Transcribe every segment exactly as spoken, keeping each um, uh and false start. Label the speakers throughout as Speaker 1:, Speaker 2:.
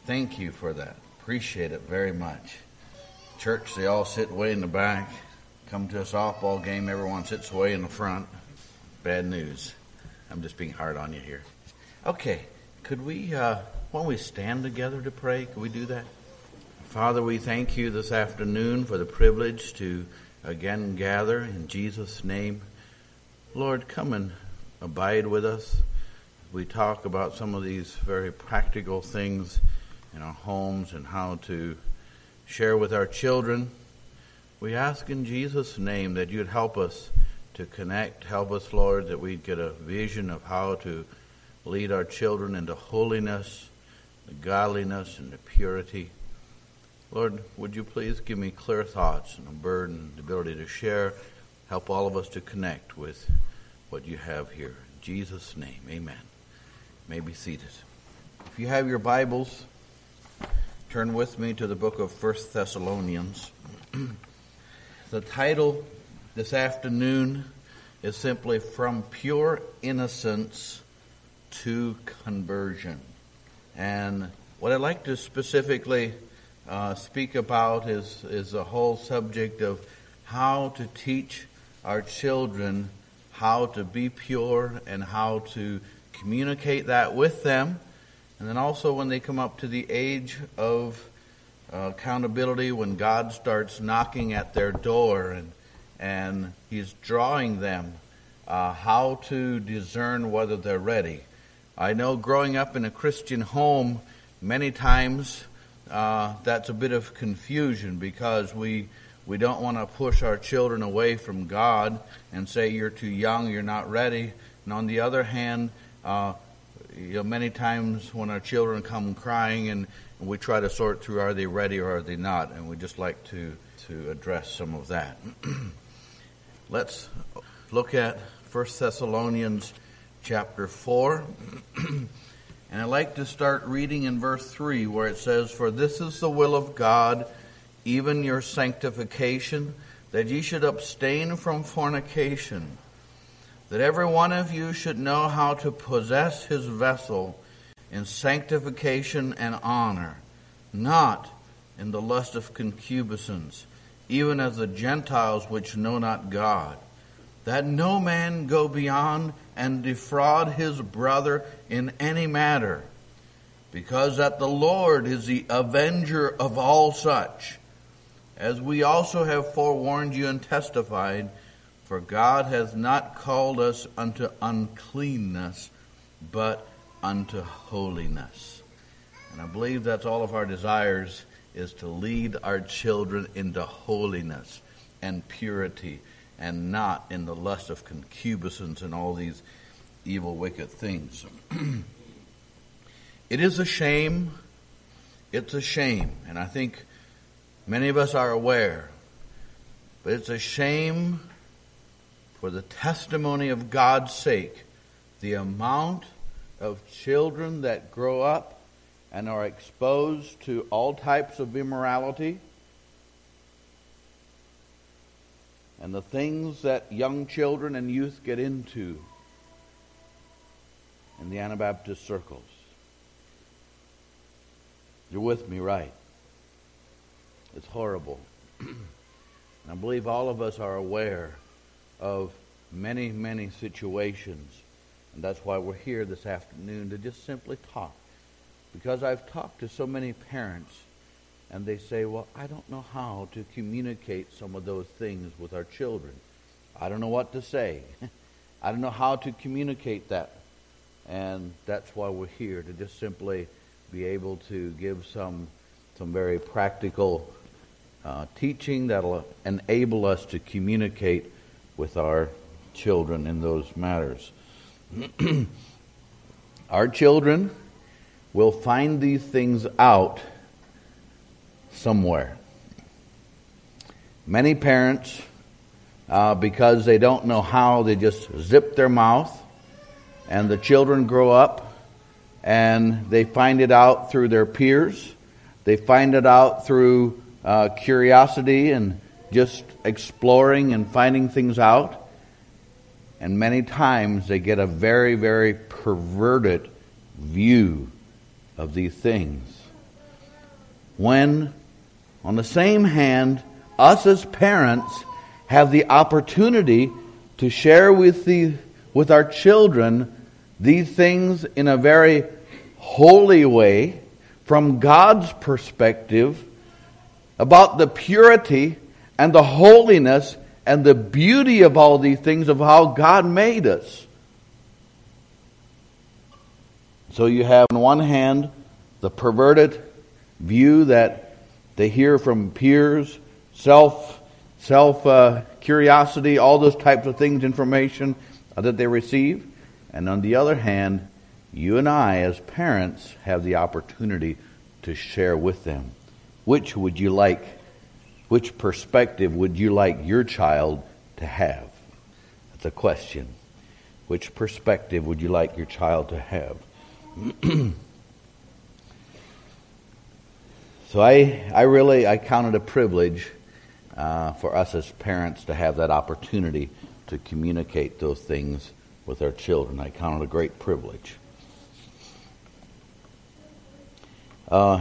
Speaker 1: Thank you for that. Appreciate it very much. Church, they all sit way in the back. Come to a softball game, everyone sits way in the front. Bad news. I'm just being hard on you here. Okay, could we, uh, why don't we stand together to pray? Could we do that? Father, we thank you this afternoon for the privilege to again gather in Jesus' name. Lord, come and abide with us. We talk about some of these very practical things in our homes and how to share with our children. We ask in Jesus' name that you'd help us to connect. Help us, Lord, that we'd get a vision of how to lead our children into holiness, the godliness, and the purity. Lord, would you please give me clear thoughts and a burden, the ability to share. Help all of us to connect with what you have here. In Jesus' name, amen. You may be seated. If you have your Bibles, turn with me to the book of First Thessalonians. The title this afternoon is simply From Pure Innocence to Conversion. And what I'd like to specifically uh, speak about is, is the whole subject of how to teach our children how to be pure and how to communicate that with them. And then also when they come up to the age of uh, accountability, when God starts knocking at their door and and He's drawing them, uh, how to discern whether they're ready. I know growing up in a Christian home, many times uh, that's a bit of confusion because we we don't want to push our children away from God and say you're too young, you're not ready. And on the other hand, uh, You know, many times when our children come crying and, and we try to sort through are they ready or are they not, and we just like to, to address some of that. Let's look at First Thessalonians chapter four. And I'd like to start reading in verse three where it says, "For this is the will of God, even your sanctification, that ye should abstain from fornication, that every one of you should know how to possess his vessel in sanctification and honor, not in the lust of concupiscence, even as the Gentiles which know not God, that no man go beyond and defraud his brother in any matter, because that the Lord is the avenger of all such, as we also have forewarned you and testified, for God hath not called us unto uncleanness, but unto holiness." And I believe that's all of our desires, is to lead our children into holiness and purity, and not in the lust of concupiscence and all these evil, wicked things. It is a shame. It's a shame. And I think many of us are aware. But it's a shame, for the testimony of God's sake, the amount of children that grow up and are exposed to all types of immorality, and the things that young children and youth get into in the Anabaptist circles. You're with me, right? It's horrible. And I believe all of us are aware of many, many situations. And that's why we're here this afternoon, to just simply talk. Because I've talked to so many parents, and they say, well, I don't know how to communicate some of those things with our children. I don't know what to say. I don't know how to communicate that. And that's why we're here, to just simply be able to give some, some very practical uh, teaching that'll enable us to communicate with our children in those matters. Our children will find these things out somewhere. Many parents, uh, because they don't know how, they just zip their mouth, and the children grow up and they find it out through their peers. They find it out through uh, curiosity and just exploring and finding things out. And many times they get a very, very perverted view of these things. when, on the same hand, us as parents have the opportunity to share with the with our children these things in a very holy way, from God's perspective, about the purity and the holiness and the beauty of all these things, of how God made us. So you have on one hand the perverted view that they hear from peers, self, self uh, curiosity, all those types of things, information that they receive. And on the other hand, you and I as parents have the opportunity to share with them. Which would you like, which perspective would you like your child to have? That's a question. Which perspective would you like your child to have? So I, I really, I count it a privilege uh, for us as parents to have that opportunity to communicate those things with our children. I count it a great privilege. Uh,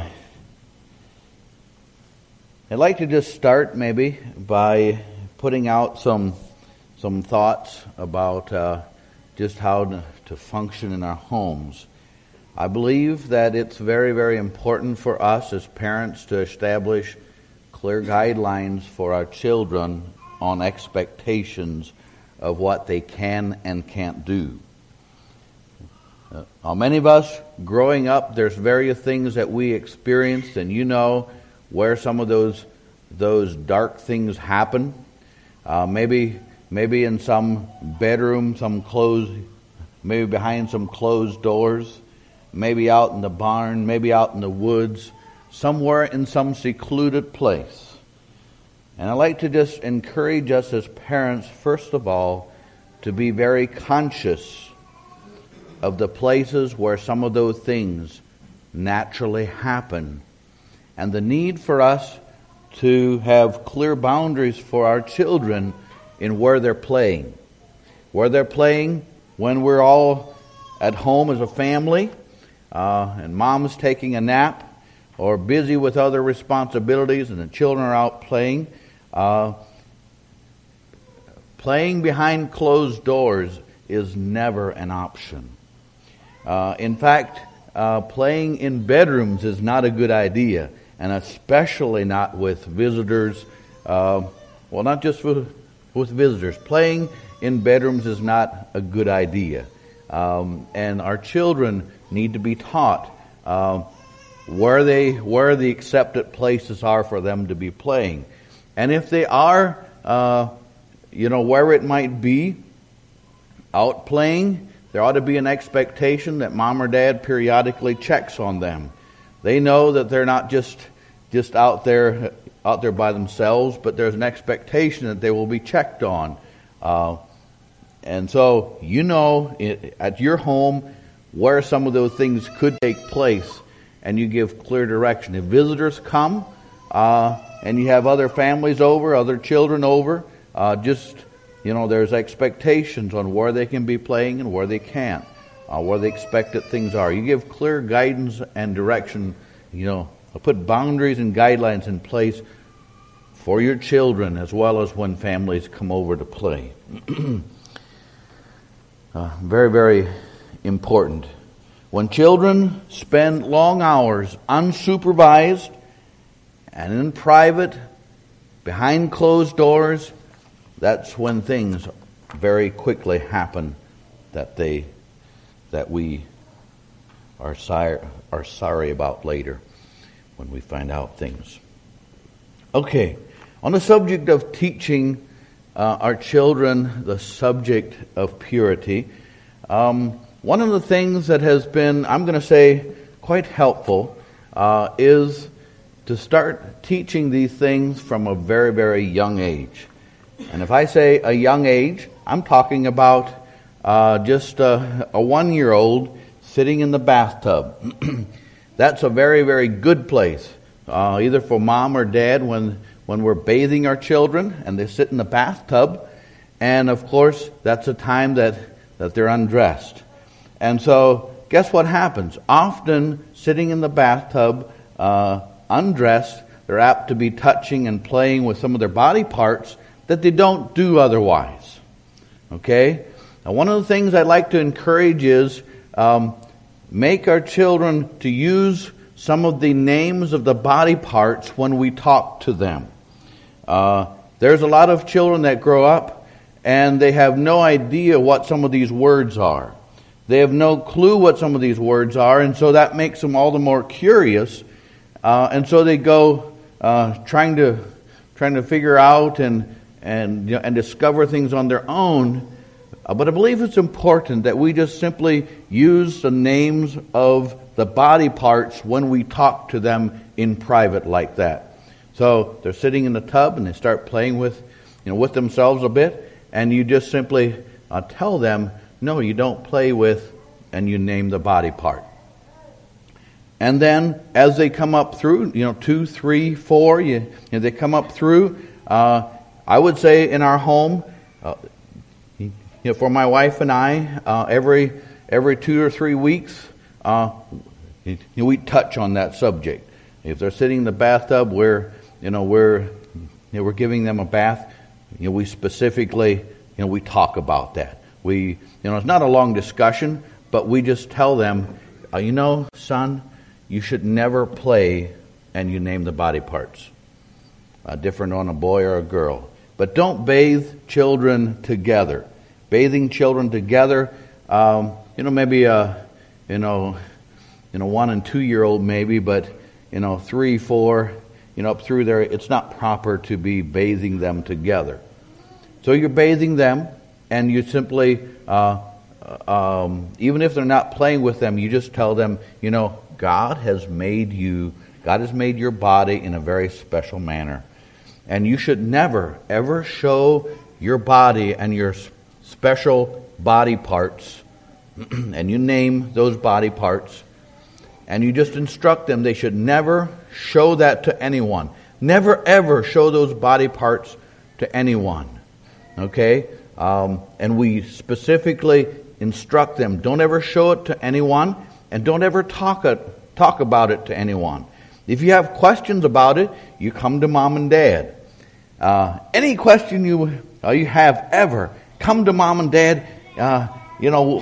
Speaker 1: I'd like to just start maybe by putting out some some thoughts about uh, just how to, to function in our homes. I believe that it's very, very important for us as parents to establish clear guidelines for our children on expectations of what they can and can't do. Uh, many of us growing up, there's various things that we experienced, and you know where some of those those dark things happen. Uh, maybe maybe in some bedroom, some closed, maybe behind some closed doors, maybe out in the barn, maybe out in the woods, somewhere in some secluded place. And I'd like to just encourage us as parents, first of all, to be very conscious of the places where some of those things naturally happen, and the need for us to have clear boundaries for our children in where they're playing. Where they're playing when we're all at home as a family, uh, and mom's taking a nap, or busy with other responsibilities, and the children are out playing. Uh, playing behind closed doors is never an option. Uh, in fact, uh, playing in bedrooms is not a good idea, and especially not with visitors. Uh, well, not just with, with visitors. Playing in bedrooms is not a good idea. Um, and our children need to be taught uh, where they where the accepted places are for them to be playing. And if they are, uh, you know, where it might be, out playing, there ought to be an expectation that mom or dad periodically checks on them. They know that they're not just just out there out there by themselves, but there's an expectation that they will be checked on. Uh, and so you know it, at your home where some of those things could take place, and you give clear direction. If visitors come, uh, and you have other families over, other children over, uh, just, you know, there's expectations on where they can be playing and where they can't, uh, where the expected things are. You give clear guidance and direction, you know, put boundaries and guidelines in place for your children as well as when families come over to play. uh, very, very important. When children spend long hours unsupervised and in private, behind closed doors, that's when things very quickly happen that they, that we are sorry, are sorry about later when we find out things. Okay, on the subject of teaching uh, our children the subject of purity, um, one of the things that has been, I'm going to say, quite helpful uh, is to start teaching these things from a very, very young age. And if I say a young age, I'm talking about uh, just a, a one-year-old sitting in the bathtub. That's a very, very good place, uh, either for mom or dad when, when we're bathing our children and they sit in the bathtub. And, of course, that's a time that, that they're undressed. And so, guess what happens? Often, sitting in the bathtub, uh, undressed, they're apt to be touching and playing with some of their body parts that they don't do otherwise. Okay? Now, one of the things I'd like to encourage is um, make our children to use some of the names of the body parts when we talk to them. Uh, there's a lot of children that grow up and they have no idea what some of these words are. They have no clue what some of these words are, and so that makes them all the more curious. Uh, and so they go uh, trying to trying to figure out and and you know, and discover things on their own. Uh, but I believe it's important that we just simply use the names of the body parts when we talk to them in private like that. So they're sitting in the tub and they start playing with, you know, with themselves a bit, and you just simply uh, tell them, no, you don't play with, and you name the body part. And then as they come up through, you know, two, three, four, you, you know, they come up through. Uh, I would say in our home, uh, you know, for my wife and I, uh, every every two or three weeks, uh, you know, we touch on that subject. If they're sitting in the bathtub, we're you know we're you know, we're giving them a bath. You know, we specifically you know we talk about that. We you know it's not a long discussion, but we just tell them, uh, you know, son, you should never play, and you name the body parts, uh, different on a boy or a girl. But don't bathe children together. Bathing children together, um, you know, maybe a, you know, you know, one and two year old maybe, but you know, three, four, you know, up through there, it's not proper to be bathing them together. So you're bathing them, and you simply, uh, um, even if they're not playing with them, you just tell them, you know, God has made you, God has made your body in a very special manner. And you should never, ever show your body and your special body parts, and you name those body parts, and you just instruct them they should never show that to anyone. Never, ever show those body parts to anyone. Okay? Um, and we specifically instruct them, don't ever show it to anyone, and don't ever talk it, talk about it to anyone. If you have questions about it, you come to mom and dad. Uh, any question you uh, you have ever, come to mom and dad. Uh, you know,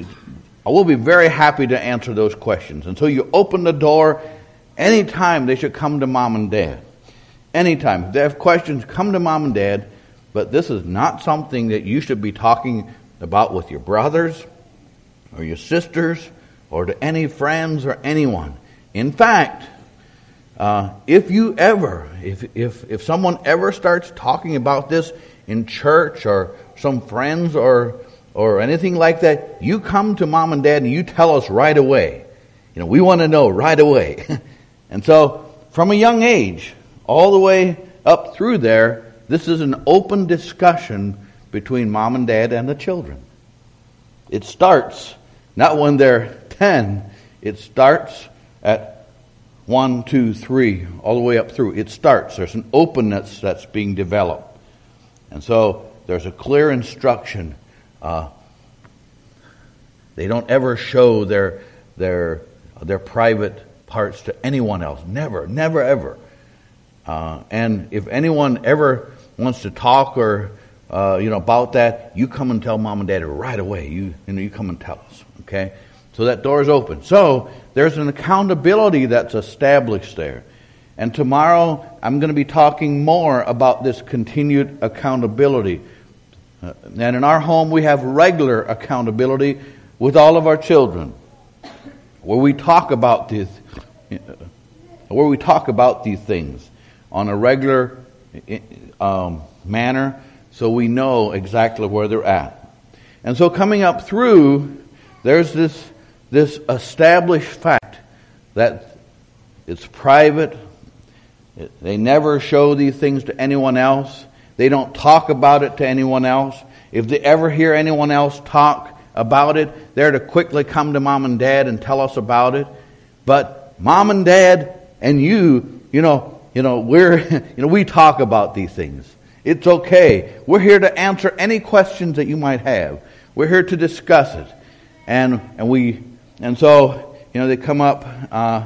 Speaker 1: I will be very happy to answer those questions. And so you open the door. Anytime they should come to mom and dad. Anytime. If they have questions, come to mom and dad. But this is not something that you should be talking about with your brothers or your sisters or to any friends or anyone. In fact, uh, if you ever, if, if, if someone ever starts talking about this in church or some friends or or anything like that, you come to mom and dad and you tell us right away. You know, we want to know right away. And so, from a young age, all the way up through there, this is an open discussion between mom and dad and the children. It starts not when they're ten. It starts at one, two, three, all the way up through. It starts. There's an openness that's being developed. And so there's a clear instruction. Uh, they don't ever show their their their private parts to anyone else. Never, never, ever. Uh, and if anyone ever wants to talk or uh, you know about that, you come and tell mom and dad right away. You you know you come and tell us. Okay, so that door is open. So there's an accountability that's established there. And tomorrow I'm going to be talking more about this continued accountability. Uh, and in our home we have regular accountability with all of our children, where we talk about this, uh, where we talk about these things on a regular um, manner, so we know exactly where they're at. And so coming up through, there's this this established fact that it's private. They never show these things to anyone else. They don't talk about it to anyone else. If they ever hear anyone else talk about it, they're to quickly come to mom and dad and tell us about it. But mom and dad and you, you know, you know, we're, you know, we talk about these things. It's okay. We're here to answer any questions that you might have. We're here to discuss it, and and we, and so, you know, they come up. Uh,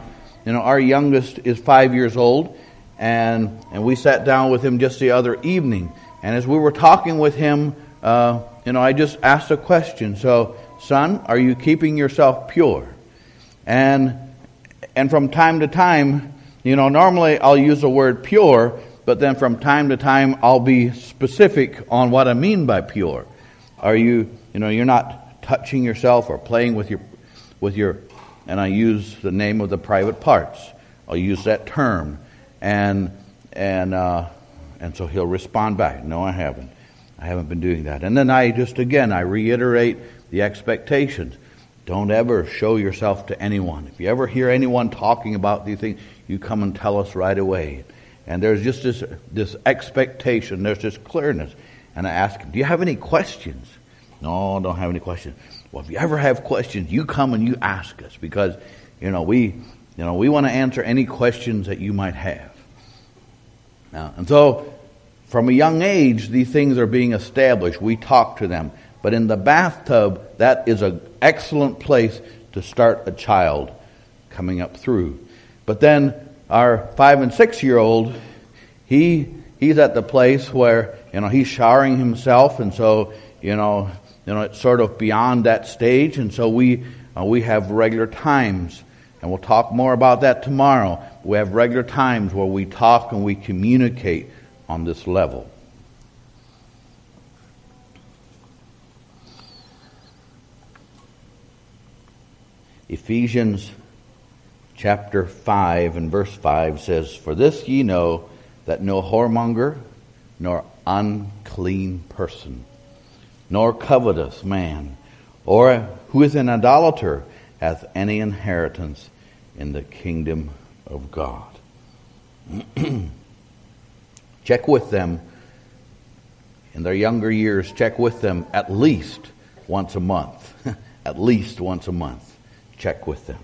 Speaker 1: you know, our youngest is five years old, and and we sat down with him just the other evening. And as we were talking with him, uh, you know, I just asked a question. So, son, are you keeping yourself pure? And and from time to time, you know, normally I'll use the word pure, but then from time to time I'll be specific on what I mean by pure. Are you, you know, you're not touching yourself or playing with your, with your, and I use the name of the private parts. I'll use that term, and and uh, and so he'll respond back. No, I haven't. I haven't been doing that. And then I just again I reiterate the expectations. Don't ever show yourself to anyone. If you ever hear anyone talking about these things, you come and tell us right away. And there's just this this expectation. There's this clearness. And I ask him, do you have any questions? No, I don't have any questions. Well, if you ever have questions, you come and you ask us, because, you know, we, you know, we want to answer any questions that you might have. Now, and so, from a young age, these things are being established. We talk to them. But in the bathtub, that is an excellent place to start a child coming up through. But then our five and six year old, he he's at the place where, you know, he's showering himself, and so, you know, you know, it's sort of beyond that stage, and so we uh, we have regular times, and we'll talk more about that tomorrow. We have regular times where we talk and we communicate on this level. Ephesians chapter five and verse five says, "For this ye know, that no whoremonger, nor unclean person, nor covetous man, or who is an idolater, hath any inheritance in the kingdom of God." Check with them in their younger years. Check with them at least once a month. At least once a month. Check with them.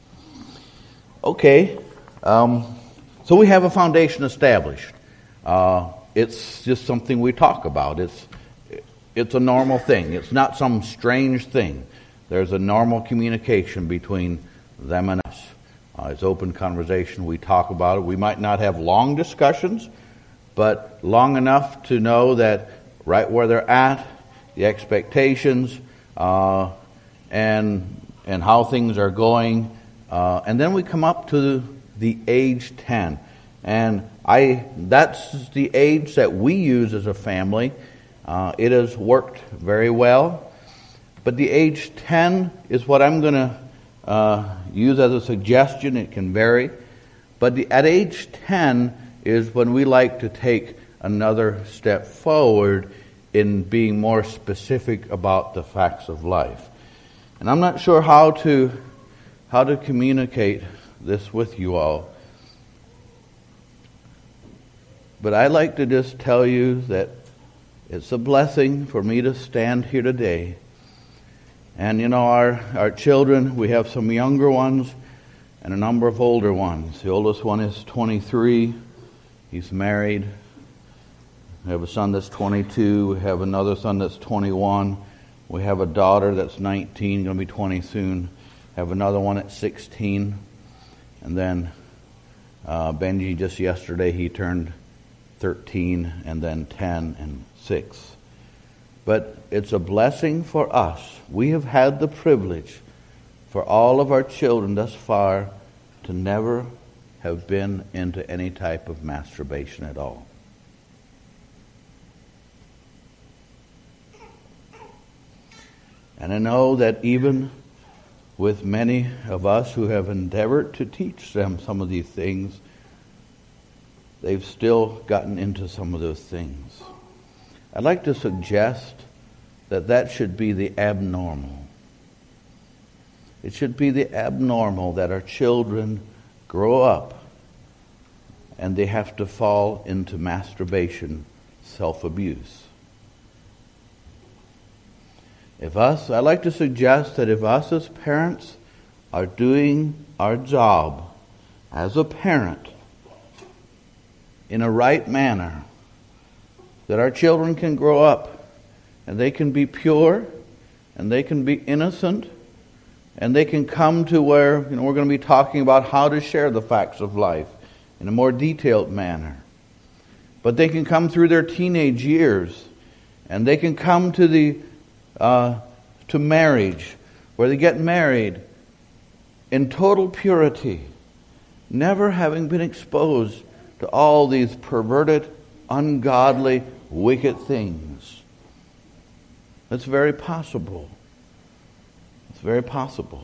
Speaker 1: Okay, um, so we have a foundation established. Uh, it's just something we talk about. It's it's a normal thing. It's not some strange thing. There's a normal communication between them and us. Uh, it's open conversation. We talk about it. We might not have long discussions, but long enough to know that right where they're at, the expectations, uh, and and how things are going. Uh, and then we come up to the age ten. And I that's the age that we use as a family. Uh, it has worked very well. But the age ten is what I'm going to uh, use as a suggestion. It can vary. But the, at age ten is when we like to take another step forward in being more specific about the facts of life. And I'm not sure how to how to communicate this with you all. But I'd like to just tell you that it's a blessing for me to stand here today. And you know, our, our children, we have some younger ones and a number of older ones. The oldest one is twenty-three. He's married. We have a son that's twenty-two. We have another son that's twenty-one. We have a daughter that's nineteen, going to be twenty soon. Have another one at sixteen. And then uh, Benji, just yesterday, he turned thirteen, and then ten and six. But it's a blessing for us. We have had the privilege for all of our children thus far to never have been into any type of masturbation at all. And I know that even with many of us who have endeavored to teach them some of these things, they've still gotten into some of those things. I'd like to suggest that that should be the abnormal. It should be the abnormal that our children grow up and they have to fall into masturbation, self-abuse. If us, I'd like to suggest that if us as parents are doing our job as a parent in a right manner, that our children can grow up and they can be pure and they can be innocent
Speaker 2: And they can come to where, you know, we're going to be talking about how to share the facts of life in a more detailed manner. But they can come through their teenage years, and they can come to the uh, to marriage, where they get married in total purity, never having been exposed to all these perverted, ungodly, wicked things. That's very possible. It's very possible.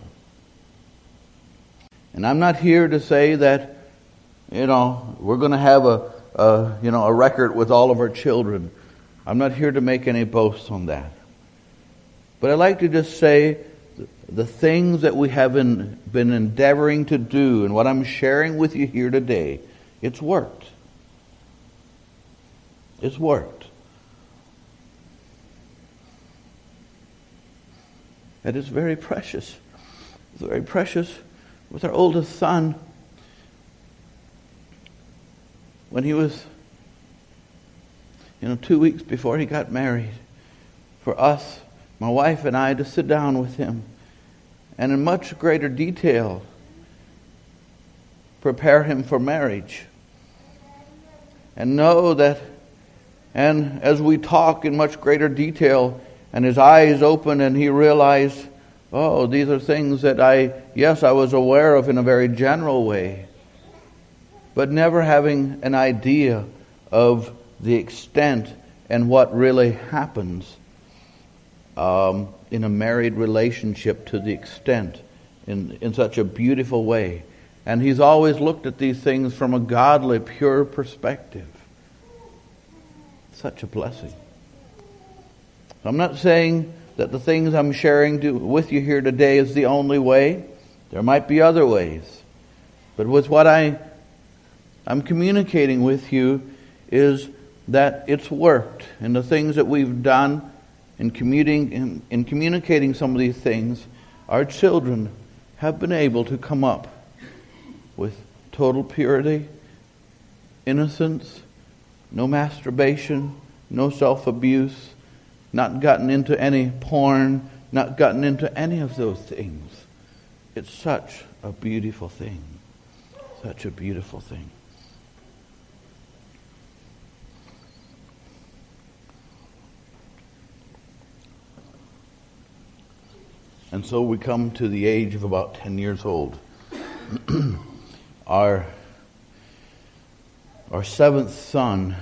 Speaker 2: And I'm not here to say that, you know, we're going to have a, a, you know, a record with all of our children. I'm not here to make any boasts on that. But I'd like to just say the things that we have been, been endeavoring to do and what I'm sharing with you here today, it's worked. It's worked. That is very precious. It's very precious with our oldest son. When he was, you know, two weeks before he got married, for us, my wife and I, to sit down with him and in much greater detail prepare him for marriage. And know that, and as we talk in much greater detail, and his eyes opened and he realized, oh, these are things that I, yes, I was aware of in a very general way, but never having an idea of the extent and what really happens um, in a married relationship to the extent, in, in such a beautiful way. And he's always looked at these things from a godly, pure perspective. Such a blessing. I'm not saying that the things I'm sharing to, with you here today is the only way. There might be other ways. But with what I, I'm communicating with you is that it's worked. And the things that we've done in, commuting, in, in communicating some of these things, our children have been able to come up with total purity, innocence, no masturbation, no self-abuse, not gotten into any porn, not gotten into any of those things. It's such a beautiful thing. Such a beautiful thing. And so we come to the age of about ten years old. Our our seventh son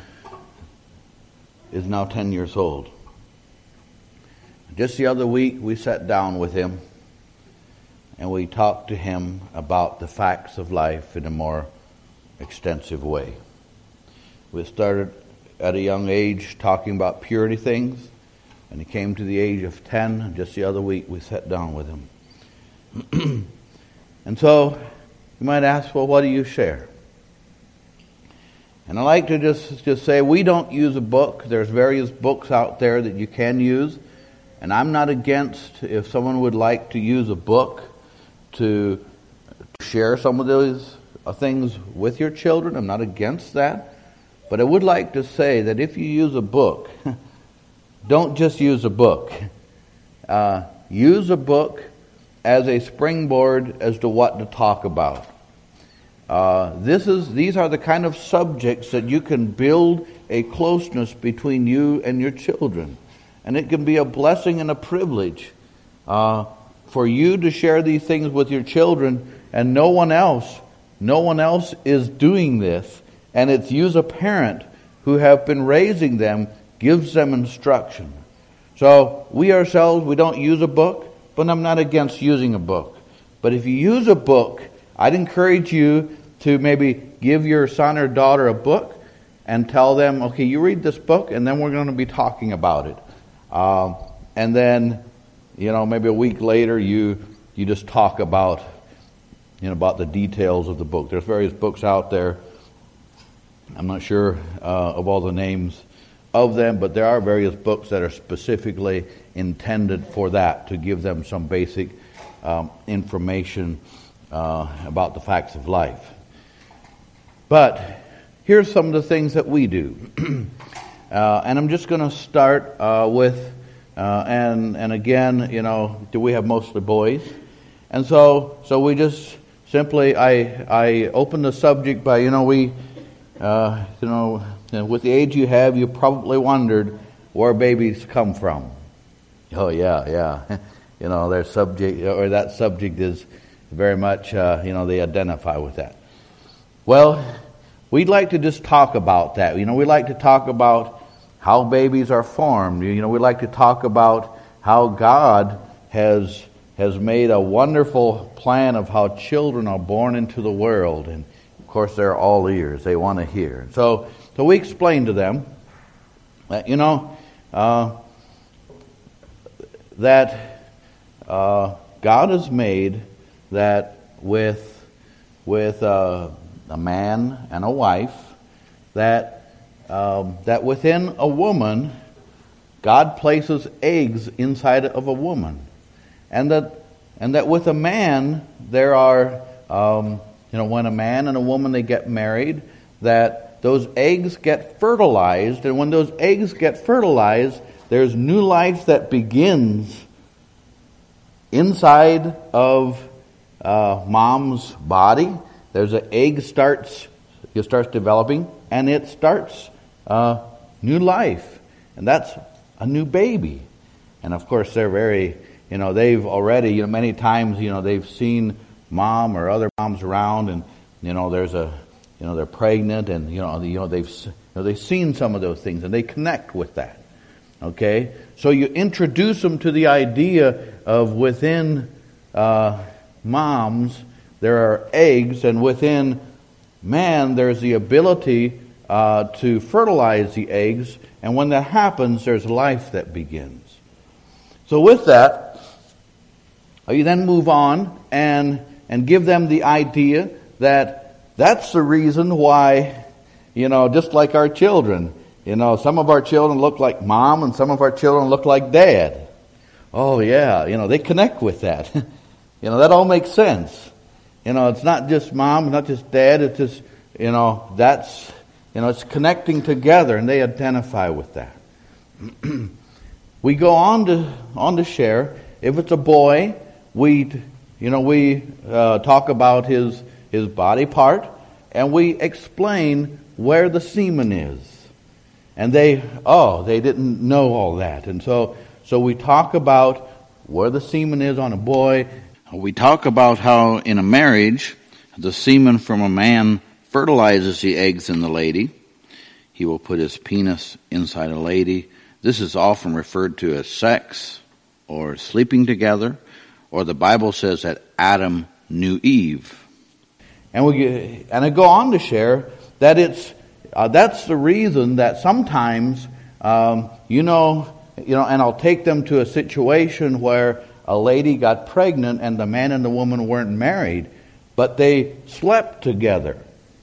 Speaker 2: is now ten years old. Just the other week, we sat down with him and we talked to him about the facts of life in a more extensive way. We started at a young age talking about purity things, and he came to the age of ten, and just the other week we sat down with him. And so, you might ask, well, what do you share? And I like to just, just say, we don't use a book. There's various books out there that you can use. And I'm not against if someone would like to use a book to share some of those things with your children. I'm not against that. But I would like to say that if you use a book, don't just use a book. Uh, use a book as a springboard as to what to talk about. Uh, this is these are the kind of subjects that you can build a closeness between you and your children. And it can be a blessing and a privilege uh, for you to share these things with your children, and no one else, no one else is doing this. And it's you as a parent who have been raising them, gives them instruction. So we ourselves, we don't use a book, but I'm not against using a book. But if you use a book, I'd encourage you to maybe give your son or daughter a book and tell them, okay, you read this book, and then we're going to be talking about it. Um, and then, you know, maybe a week later, you you just talk about, you know, about the details of the book. There's various books out there. I'm not sure uh, of all the names of them, but there are various books that are specifically intended for that, to give them some basic um, information uh, about the facts of life. But here's some of the things that we do. Uh, and I'm just going to start uh, with, uh, and and again, you know, do we have mostly boys? And so, so we just simply, I, I opened the subject by, you know, we, uh, you know, with the age you have, you probably wondered where babies come from. Oh yeah, yeah. You know, their subject, or that subject is very much, uh, you know, they identify with that. Well, we'd like to just talk about that. You know, we like to talk about how babies are formed. You know, we like to talk about how God has has made a wonderful plan of how children are born into the world. And of course, they're all ears. They want to hear. So, so we explain to them that, you know, uh, that uh, God has made that with with uh, a man and a wife, that um, that within a woman, God places eggs inside of a woman, and that and that with a man there are um, you know when a man and a woman they get married, that those eggs get fertilized, and when those eggs get fertilized, there's new life that begins inside of uh, mom's body. There's an egg starts, it starts developing, and it starts uh, new life, and that's a new baby. And of course, they're very, you know, they've already, you know, many times, you know, they've seen mom or other moms around, and you know, there's a, you know, they're pregnant, and you know, you know, they've, you know, they've seen some of those things, and they connect with that. Okay, so you introduce them to the idea of within uh, moms there are eggs, and within man there's the ability uh, to fertilize the eggs, and when that happens, there's life that begins. So with that, you then move on and and give them the idea that that's the reason why, you know, just like our children. You know, some of our children look like mom and some of our children look like dad. Oh yeah, you know, they connect with that. You know, that all makes sense. You know, it's not just mom, it's not just dad, it's just, you know, that's, you know, it's connecting together, and they identify with that. We go on to, on to share, if it's a boy, we, you know, we uh, talk about his, his body part, and we explain where the semen is. And they, oh, they didn't know all that. And so, so we talk about where the semen is on a boy. We talk about how in a marriage, the semen from a man fertilizes the eggs in the lady. He will put his penis inside a lady. This is often referred to as sex or sleeping together, or the Bible says that Adam knew Eve. And we and I go on to share that it's Uh, that's the reason that sometimes, um, you know, you know, and I'll take them to a situation where a lady got pregnant and the man and the woman weren't married, but they slept together.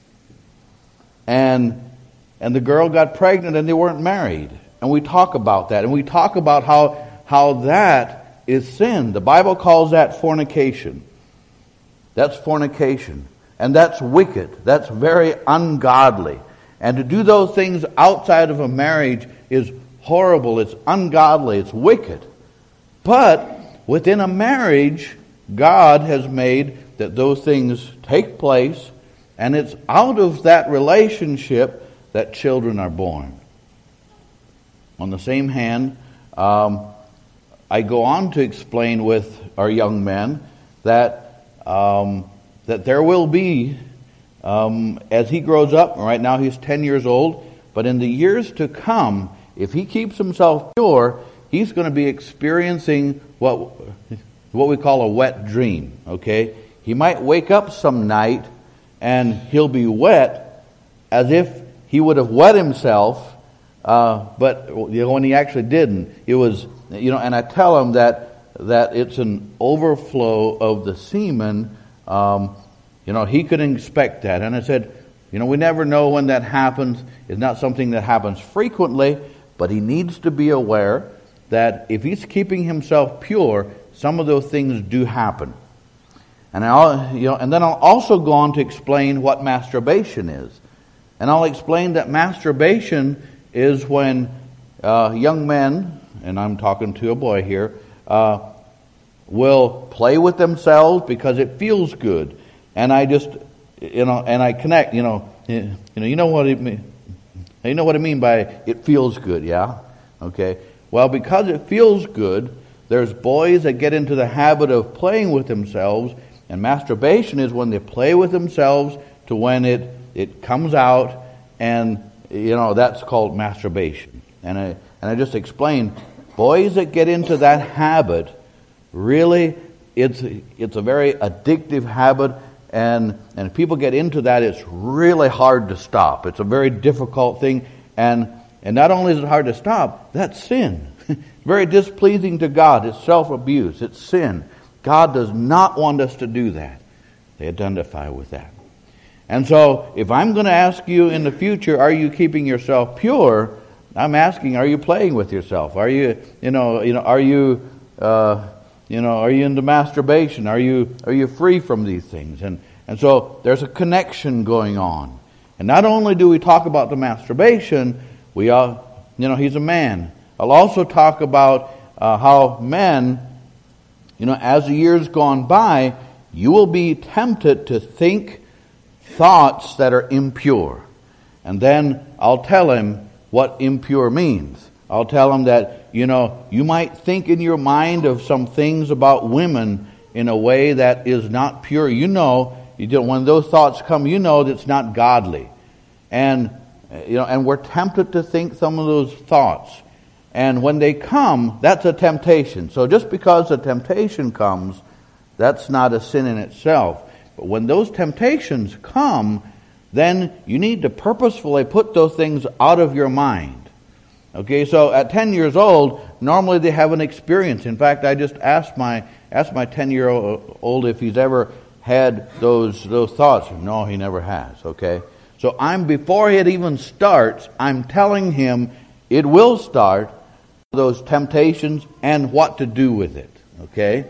Speaker 2: And and the girl got pregnant and they weren't married. And we talk about that. And we talk about how how that is sin. The Bible calls that fornication. That's fornication. And that's wicked. That's very ungodly. And to do those things outside of a marriage is horrible, it's ungodly, it's wicked. But within a marriage, God has made that those things take place, and it's out of that relationship that children are born. On the same hand, um, I go on to explain with our young men that um, that there will be, Um, as he grows up, right now he's ten years old, but in the years to come, if he keeps himself pure, he's going to be experiencing what what we call a wet dream, okay? He might wake up some night and he'll be wet as if he would have wet himself, uh, but you know, when he actually didn't. It was, you know, and I tell him that, that it's an overflow of the semen. um, You know, he could expect that. And I said, you know, we never know when that happens. It's not something that happens frequently, but he needs to be aware that if he's keeping himself pure, some of those things do happen. And I'll, you know, and then I'll also go on to explain what masturbation is. And I'll explain that masturbation is when uh, young men, and I'm talking to a boy here, uh, will play with themselves because it feels good. And I just, you know, and I connect, you know, you know, you know what it mean, you know what I mean by it feels good, yeah? Okay. Well, because it feels good, there's boys that get into the habit of playing with themselves, and masturbation is when they play with themselves to when it, it comes out, and, you know, that's called masturbation. And I, and I just explained, boys that get into that habit, really, it's, it's a very addictive habit, and, and if people get into that, it's really hard to stop. It's a very difficult thing, and, and not only is it hard to stop, that's sin. Very displeasing to God. It's self-abuse. It's sin. God does not want us to do that. They identify with that. And so, if I'm going to ask you in the future, are you keeping yourself pure? I'm asking, are you playing with yourself? Are you, you know, you know, are you, uh, you know, are you into masturbation? Are you, are you free from these things? And and so there's a connection going on. And not only do we talk about the masturbation, we are, you know, he's a man. I'll also talk about uh, how men, you know, as the years gone by, you will be tempted to think thoughts that are impure. And then I'll tell him what impure means. I'll tell him that, you know, you might think in your mind of some things about women in a way that is not pure. You know, you know, when those thoughts come, you know that it's not godly. And, you know, and we're tempted to think some of those thoughts. And when they come, that's a temptation. So just because a temptation comes, that's not a sin in itself. But when those temptations come, then you need to purposefully put those things out of your mind. Okay, so at ten years old, normally they have an experience. In fact, I just asked my asked my ten-year-old if he's ever had those those thoughts. No, he never has. Okay, so I'm before it even starts, I'm telling him it will start, those temptations and what to do with it. Okay,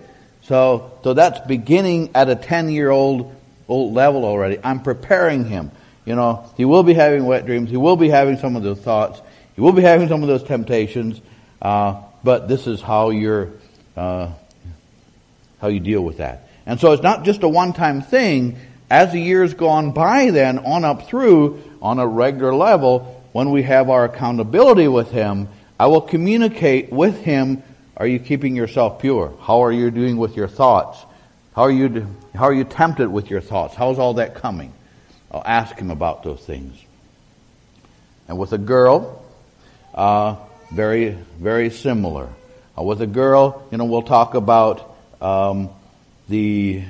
Speaker 2: so so that's beginning at a ten-year-old old level already. I'm preparing him. You know, he will be having wet dreams. He will be having some of those thoughts. He will be having some of those temptations. Uh, but this is how you're uh, how you deal with that. And so it's not just a one-time thing. As the years go on by, then on up through on a regular level, when we have our accountability with him, I will communicate with him. Are you keeping yourself pure? How are you doing with your thoughts? How are you how are you tempted with your thoughts? How's all that coming? I'll ask him about those things. And with a girl, uh, very very similar. Uh, with a girl, you know, we'll talk about um, the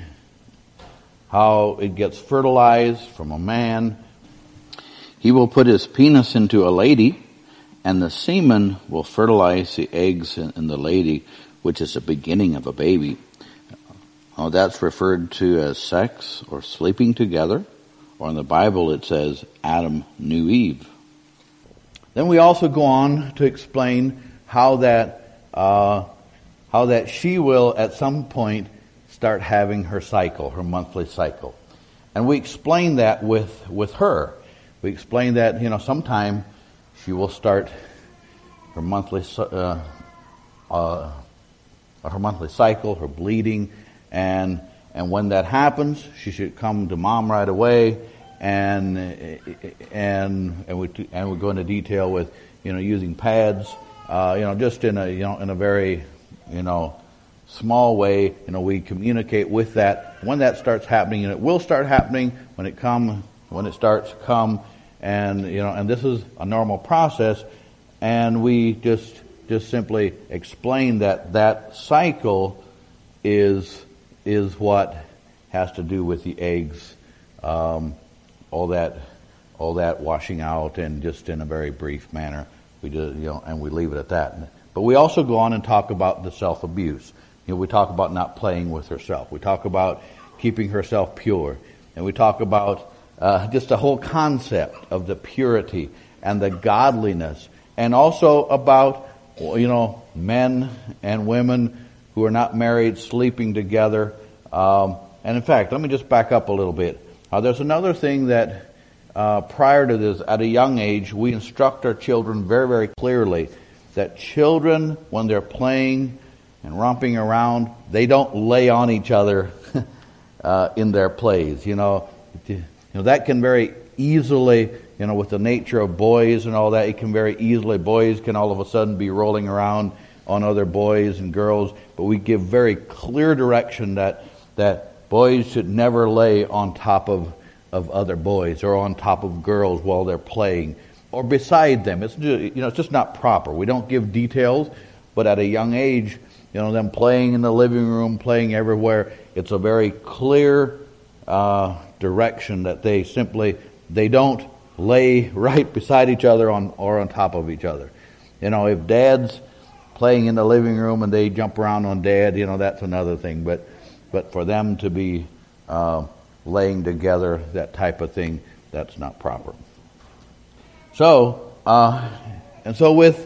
Speaker 2: how it gets fertilized from a man. He will put his penis into a lady, and the semen will fertilize the eggs in, in the lady, which is the beginning of a baby. Oh, that's referred to as sex or sleeping together, or in the Bible it says Adam knew Eve. Then we also go on to explain how that uh, how that she will at some point start having her cycle, her monthly cycle, and we explain that with with her. We explain that, you know, sometime she will start her monthly uh, uh, her monthly cycle, her bleeding. And and when that happens, she should come to mom right away, and and and we and we go into detail with, you know, using pads, uh, you know, just in a you know in a very you know small way. You know, we communicate with that when that starts happening, and it will start happening when it come when it starts to come, and you know, and this is a normal process, and we just just simply explain that that cycle is. is what has to do with the eggs, um, all that, all that washing out, and just in a very brief manner, we do, you know, and we leave it at that. But we also go on and talk about the self-abuse. You know, we talk about not playing with herself. We talk about keeping herself pure, and we talk about uh, just the whole concept of the purity and the godliness, and also about, you know, men and women who are not married, sleeping together. Um, and in fact, let me just back up a little bit. Uh, there's another thing that uh, prior to this, at a young age, we instruct our children very, very clearly that children, when they're playing, and romping around. They don't lay on each other uh, in their plays. You know, you know that can very easily, you know, with the nature of boys and all that, it can very easily, boys can all of a sudden be rolling around on other boys and girls, but we give very clear direction that that boys should never lay on top of, of other boys or on top of girls while they're playing or beside them. It's just, you know, it's just not proper. We don't give details, but at a young age, you know, them playing in the living room, playing everywhere, it's a very clear uh, direction that they simply, they don't lay right beside each other on or on top of each other. You know, if dad's playing in the living room and they jump around on dad, you know, that's another thing. But but for them to be uh, laying together, that type of thing, that's not proper. So, uh, and so with,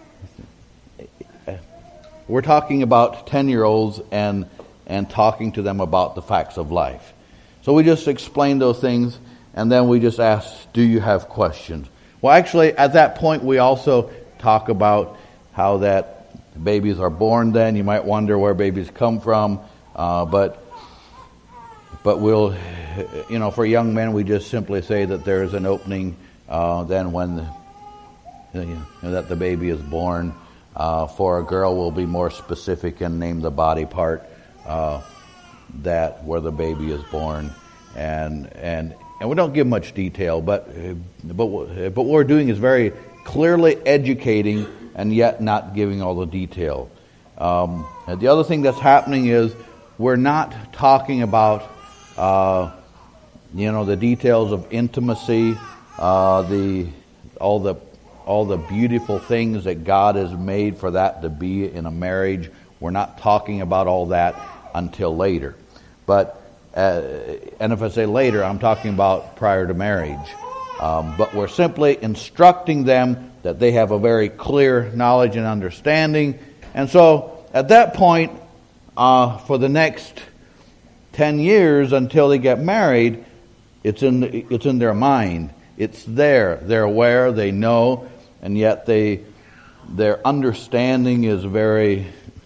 Speaker 2: we're talking about ten-year-olds and and talking to them about the facts of life. So we just explain those things, and then we just ask, do you have questions? Well, actually, at that point, we also talk about how that babies are born then. You might wonder where babies come from, uh, but but we'll, you know, for young men, we just simply say that there is an opening uh, then when the, you know, that the baby is born. Uh, for a girl, we'll be more specific and name the body part uh, that where the baby is born, and and and we don't give much detail, but but but what we're doing is very clearly educating and yet not giving all the detail. Um, and the other thing that's happening is we're not talking about uh, you know the details of intimacy, uh, the all the all the beautiful things that God has made for that to be in a marriage. We're not talking about all that until later. But uh, and if I say later, I'm talking about prior to marriage. Um, but we're simply instructing them that they have a very clear knowledge and understanding. And so at that point, uh, for the next ten years until they get married, it's in the, it's in their mind. It's there. They're aware. They know, and yet they their understanding is very,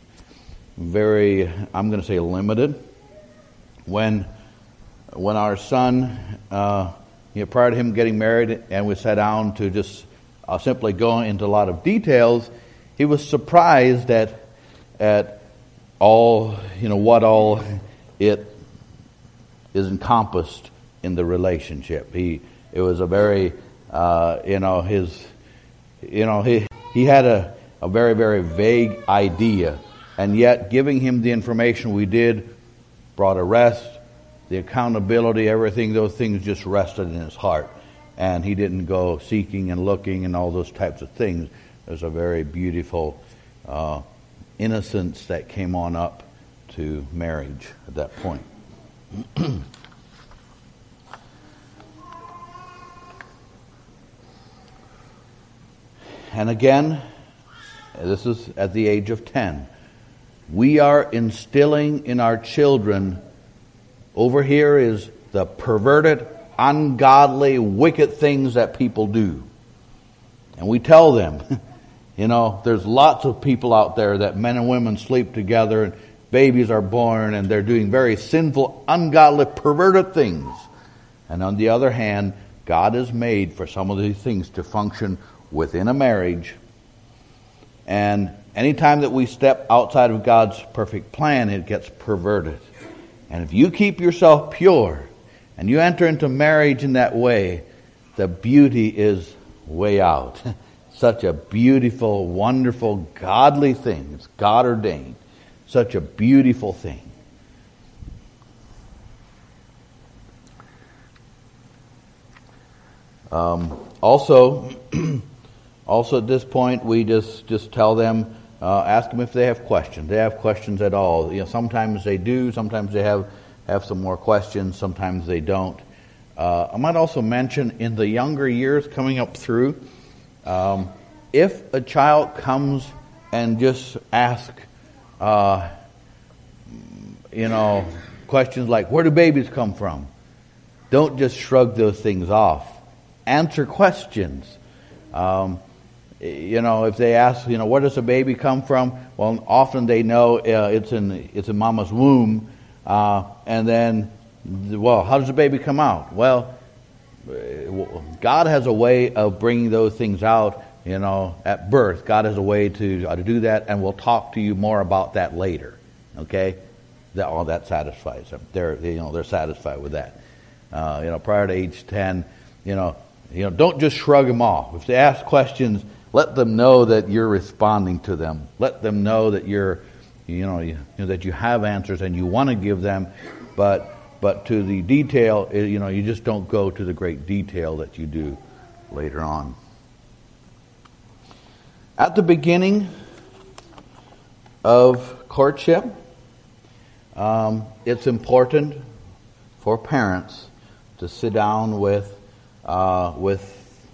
Speaker 2: very, I'm going to say limited. When when our son, uh, you know, prior to him getting married, and we sat down to just uh, simply go into a lot of details, he was surprised at at all, you know, what all it is encompassed in the relationship. He it was a very, uh, you know, his, you know, he he had a a very very vague idea, and yet giving him the information we did brought a rest, the accountability, everything, those things just rested in his heart. And he didn't go seeking and looking and all those types of things. There's a very beautiful uh, innocence that came on up to marriage at that point. And again, this is at the age of ten. We are instilling in our children, over here is the perverted, ungodly, wicked things that people do. And we tell them, you know, there's lots of people out there that men and women sleep together and babies are born and they're doing very sinful, ungodly, perverted things. And on the other hand, God has made for some of these things to function within a marriage. And anytime that we step outside of God's perfect plan, it gets perverted. And if you keep yourself pure and you enter into marriage in that way, the beauty is way out. Such a beautiful, wonderful, godly thing. It's God ordained. Such a beautiful thing. Um, also, also at this point, we just, just tell them, uh, ask them if they have questions. They have questions at all. You know, sometimes they do. Sometimes they have, have some more questions. Sometimes they don't. Uh, I might also mention in the younger years coming up through, um, if a child comes and just asks, uh, you know, questions like, where do babies come from? Don't just shrug those things off. Answer questions. Um, you know, if they ask, you know, where does a baby come from? Well, often they know uh, it's in it's in mama's womb, uh, and then, well, how does the baby come out? Well, God has a way of bringing those things out, you know, at birth. God has a way to uh, to do that, and we'll talk to you more about that later. Okay, that all that satisfies them. They're you know they're satisfied with that. Uh, you know, prior to age ten, you know, you know, don't just shrug them off. If they ask questions, let them know that you're responding to them. Let them know that you're, you know, you, you know that you have answers and you want to give them, but but to the detail, you know, you just don't go to the great detail that you do later on. At the beginning of courtship, um, it's important for parents to sit down with uh, with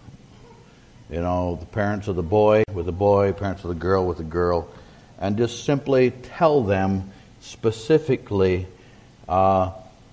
Speaker 2: you know the parents of the boy with the boy, parents of the girl with the girl, and just simply tell them specifically, uh,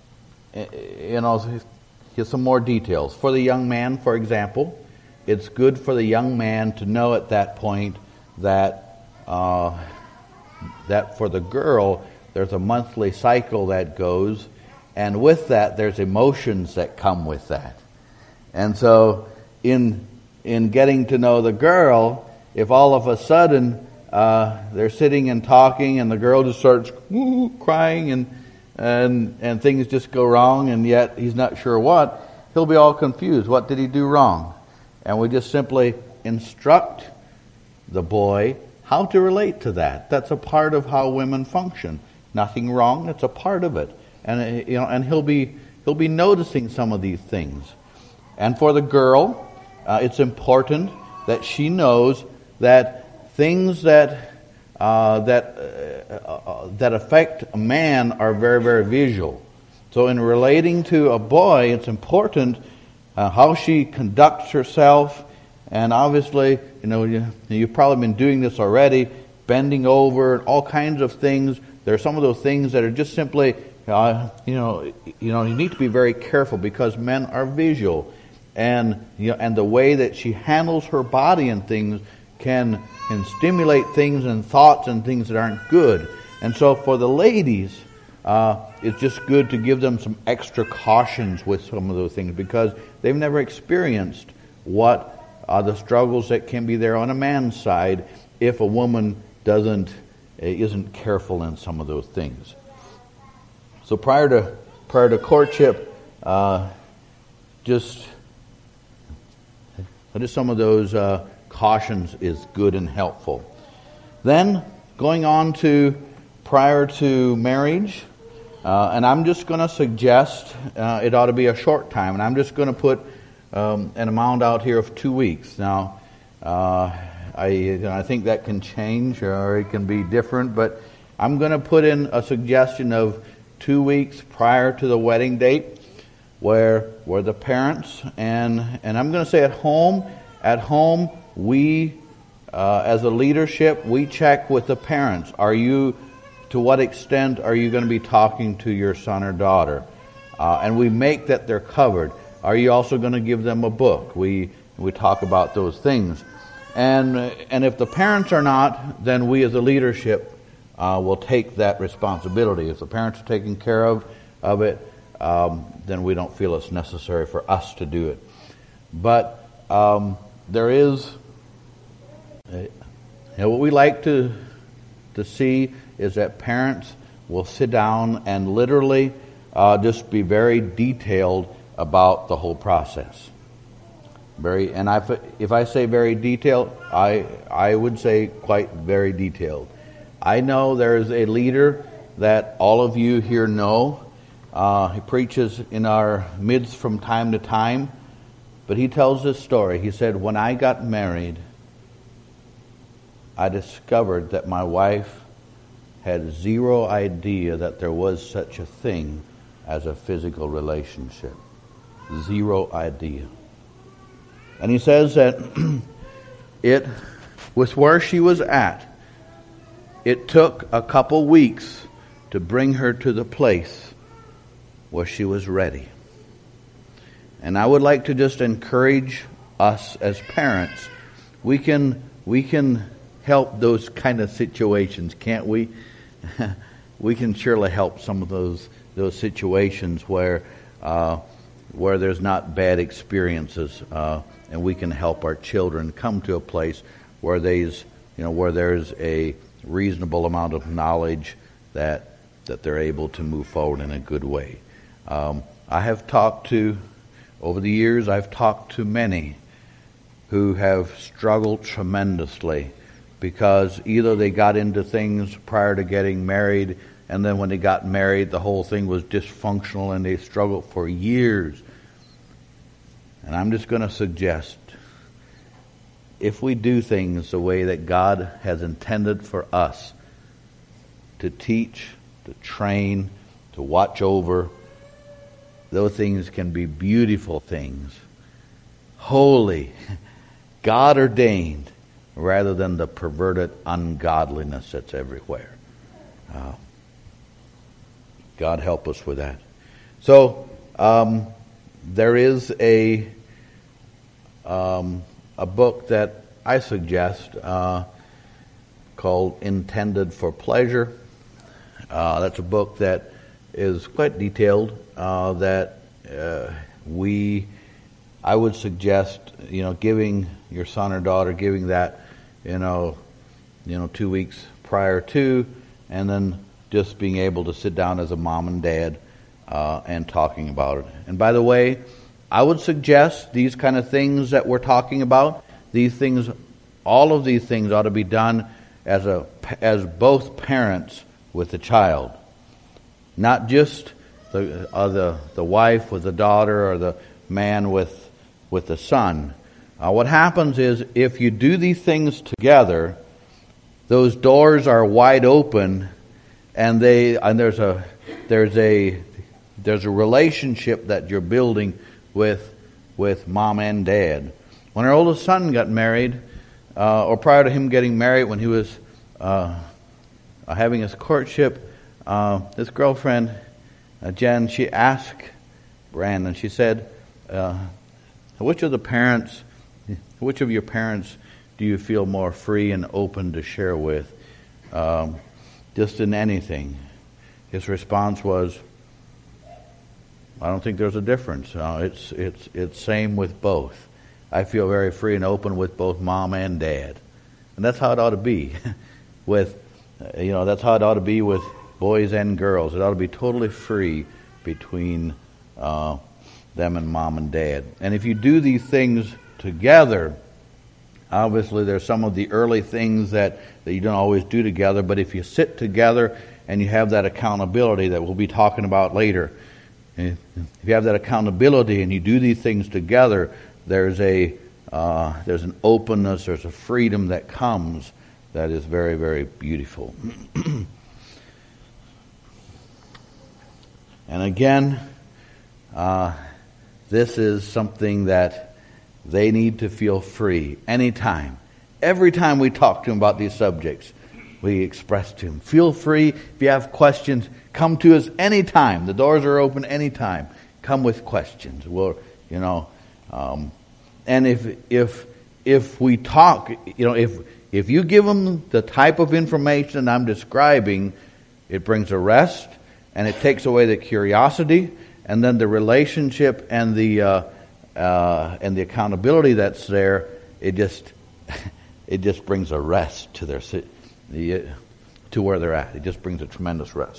Speaker 2: you know, here's some more details. For the young man, for example, it's good for the young man to know at that point that uh, that for the girl there's a monthly cycle that goes, and with that there's emotions that come with that. And so in in getting to know the girl, if all of a sudden uh, they're sitting and talking and the girl just starts woo, crying and and and things just go wrong, and yet he's not sure what, he'll be all confused. What did he do wrong? And we just simply instruct the boy how to relate to that. That's a part of how women function. Nothing wrong. It's a part of it. And you know, and he'll be he'll be noticing some of these things. And for the girl, uh, it's important that she knows that things that uh, that uh, uh, that affect a man are very, very visual. So in relating to a boy, it's important uh, how she conducts herself. And obviously, you know, you, you've probably been doing this already, bending over, all kinds of things. There are some of those things that are just simply, uh, you know, you know, you need to be very careful because men are visual, and you know, and the way that she handles her body and things can can stimulate things and thoughts and things that aren't good. And so, for the ladies, uh, it's just good to give them some extra cautions with some of those things because they've never experienced what uh, the struggles that can be there on a man's side if a woman doesn't. isn't careful in some of those things. So prior to prior to courtship, uh, just just some of those uh, cautions is good and helpful. Then going on to prior to marriage, uh, and I'm just going to suggest uh, it ought to be a short time, and I'm just going to put um, an amount out here of two weeks. Now. Uh, I, you know, I think that can change or it can be different, but I'm going to put in a suggestion of two weeks prior to the wedding date where where the parents, and, and I'm going to say at home, at home we, uh, as a leadership, we check with the parents. Are you, to what extent are you going to be talking to your son or daughter? Uh, and we make that they're covered. Are you also going to give them a book? We we talk about those things. And and if the parents are not, then we as a leadership uh, will take that responsibility. If the parents are taking care of, of it, um, then we don't feel it's necessary for us to do it. But um, there is, uh, you know, what we like to to see is that parents will sit down and literally uh, just be very detailed about the whole process. Very, and I, if I say very detailed, I I would say quite very detailed. I know there is a leader that all of you here know. Uh, he preaches in our midst from time to time, but he tells this story. He said, when I got married, I discovered that my wife had zero idea that there was such a thing as a physical relationship. Zero idea. And he says that it was where she was at. It took a couple weeks to bring her to the place where she was ready. And I would like to just encourage us as parents, we can we can help those kind of situations, can't we? We can surely help some of those those situations where uh, where there's not bad experiences, uh, and we can help our children come to a place where there's you know where there's a reasonable amount of knowledge that that they're able to move forward in a good way. Um, I have talked to over the years. I've talked to many who have struggled tremendously because either they got into things prior to getting married, and then when they got married, the whole thing was dysfunctional, and they struggled for years. And I'm just going to suggest, if we do things the way that God has intended for us to teach, to train, to watch over, those things can be beautiful things, holy, God-ordained, rather than the perverted ungodliness that's everywhere. Uh, God help us with that. So um, there is a um, a book that I suggest uh, called Intended for Pleasure. Uh, that's a book that is quite detailed. Uh, that uh, we, I would suggest, you know, giving your son or daughter, giving that, you know, you know, two weeks prior to, and then just being able to sit down as a mom and dad uh, and talking about it. And by the way, I would suggest these kind of things that we're talking about, these things, all of these things ought to be done as a as both parents with the child, not just the uh, the the wife with the daughter or the man with with the son. Uh, what happens is if you do these things together, those doors are wide open, and they and there's a there's a there's a relationship that you're building with with mom and dad. When our oldest son got married, uh, or prior to him getting married, when he was uh, having his courtship, uh, his girlfriend uh, Jen, she asked Brandon. She said, uh, "Which of the parents, which of your parents, do you feel more free and open to share with, um, just in anything?" His response was, "I don't think there's a difference. Uh, it's it's it's same with both. I feel very free and open with both mom and dad," and that's how it ought to be. with, uh, you know, that's how it ought to be with boys and girls. It ought to be totally free between uh, them and mom and dad. And if you do these things together, obviously there's some of the early things that, that you don't always do together, but if you sit together and you have that accountability that we'll be talking about later, if you have that accountability and you do these things together, there's a uh, there's an openness, there's a freedom that comes that is very, very beautiful. And again, uh, this is something that they need to feel free anytime. Every time we talk to them about these subjects, we express to them, feel free. If you have questions, come to us anytime. The doors are open anytime. Come with questions. We'll, you know, um, and if if if we talk, you know, if if you give them the type of information I'm describing, it brings a rest and it takes away the curiosity, and then the relationship and the uh, uh, and the accountability that's there. It just it just brings a rest to their the to where they're at. It just brings a tremendous rest.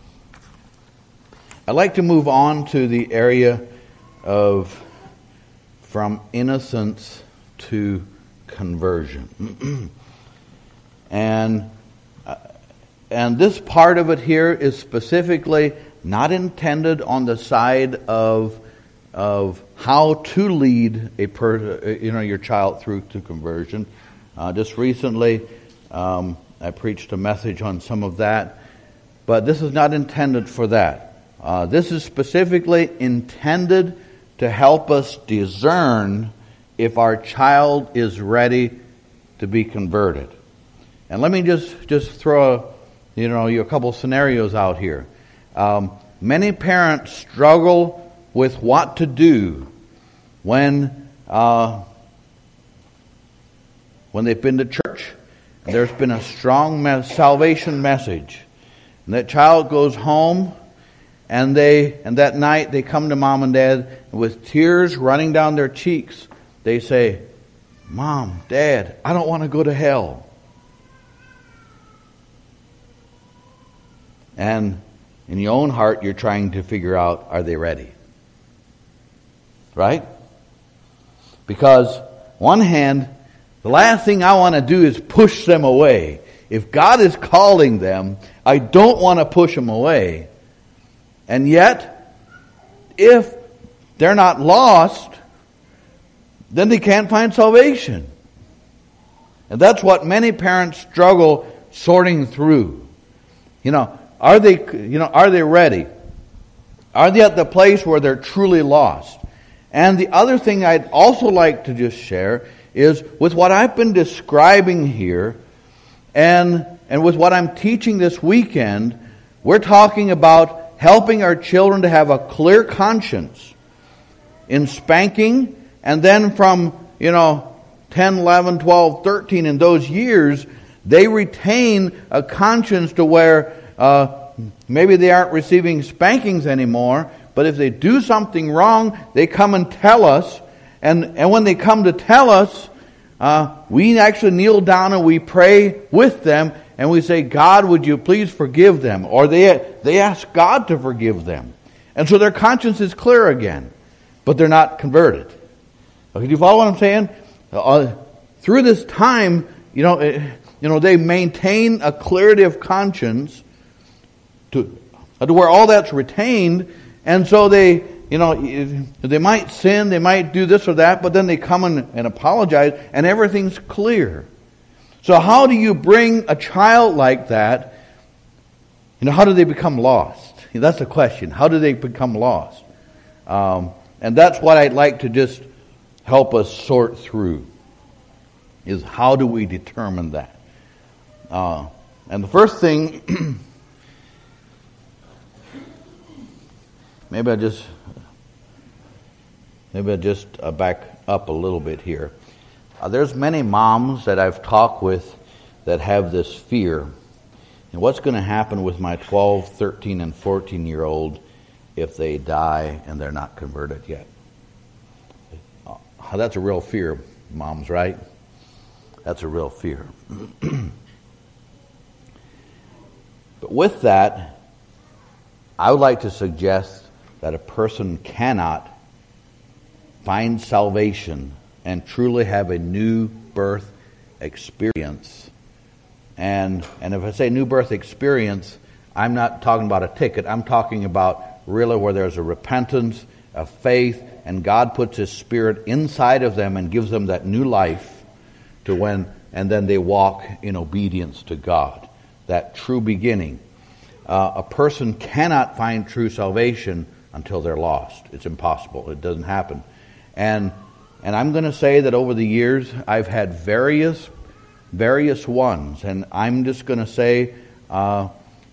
Speaker 2: I'd like to move on to the area of from innocence to conversion. and uh, and this part of it here is specifically not intended on the side of of how to lead a per, you know your child through to conversion. Uh, just recently, um, I preached a message on some of that, but this is not intended for that. Uh, this is specifically intended to help us discern if our child is ready to be converted. And let me just, just throw you know you a couple scenarios out here. Um, many parents struggle with what to do when uh, when they've been to church, and there's been a strong salvation message. And that child goes home, and they and that night they come to mom and dad, and with tears running down their cheeks, they say, "Mom, Dad, I don't want to go to hell." And in your own heart, you're trying to figure out, are they ready? Right? Because, one hand, the last thing I want to do is push them away. If God is calling them, I don't want to push them away. And yet, if they're not lost, then they can't find salvation. And that's what many parents struggle sorting through. You know, are they, you know, are they ready? Are they at the place where they're truly lost? And the other thing I'd also like to just share is with what I've been describing here, and and with what I'm teaching this weekend, we're talking about helping our children to have a clear conscience in spanking, and then from, you know, ten, eleven, twelve, thirteen, in those years, they retain a conscience to where uh, maybe they aren't receiving spankings anymore, but if they do something wrong, they come and tell us. And, and when they come to tell us, uh, we actually kneel down and we pray with them, and we say, "God, would you please forgive them?" Or they, they ask God to forgive them. And so their conscience is clear again, but they're not converted. Okay, do you follow what I'm saying? Uh, through this time, you know, it, you know, they maintain a clarity of conscience to, to where all that's retained, and so they, you know, they might sin, they might do this or that, but then they come and, and apologize, and everything's clear. So how do you bring a child like that? You know, how do they become lost? That's the question. How do they become lost? Um, and that's what I'd like to just help us sort through, is how do we determine that? Uh, and the first thing, maybe I just, maybe I just uh, back up a little bit here. Uh, there's many moms that I've talked with that have this fear. And what's going to happen with my twelve, thirteen, and fourteen year old if they die and they're not converted yet? Uh, that's a real fear, moms, right? That's a real fear. But with that, I would like to suggest that a person cannot find salvation and truly have a new birth experience. And and if I say new birth experience, I'm not talking about a ticket. I'm talking about really where there's a repentance, a faith, and God puts His Spirit inside of them and gives them that new life to when, and then they walk in obedience to God. That true beginning. Uh, a person cannot find true salvation until they're lost. It's impossible. It doesn't happen. And and I'm going to say that over the years, I've had various various ones, and I'm just going to say uh,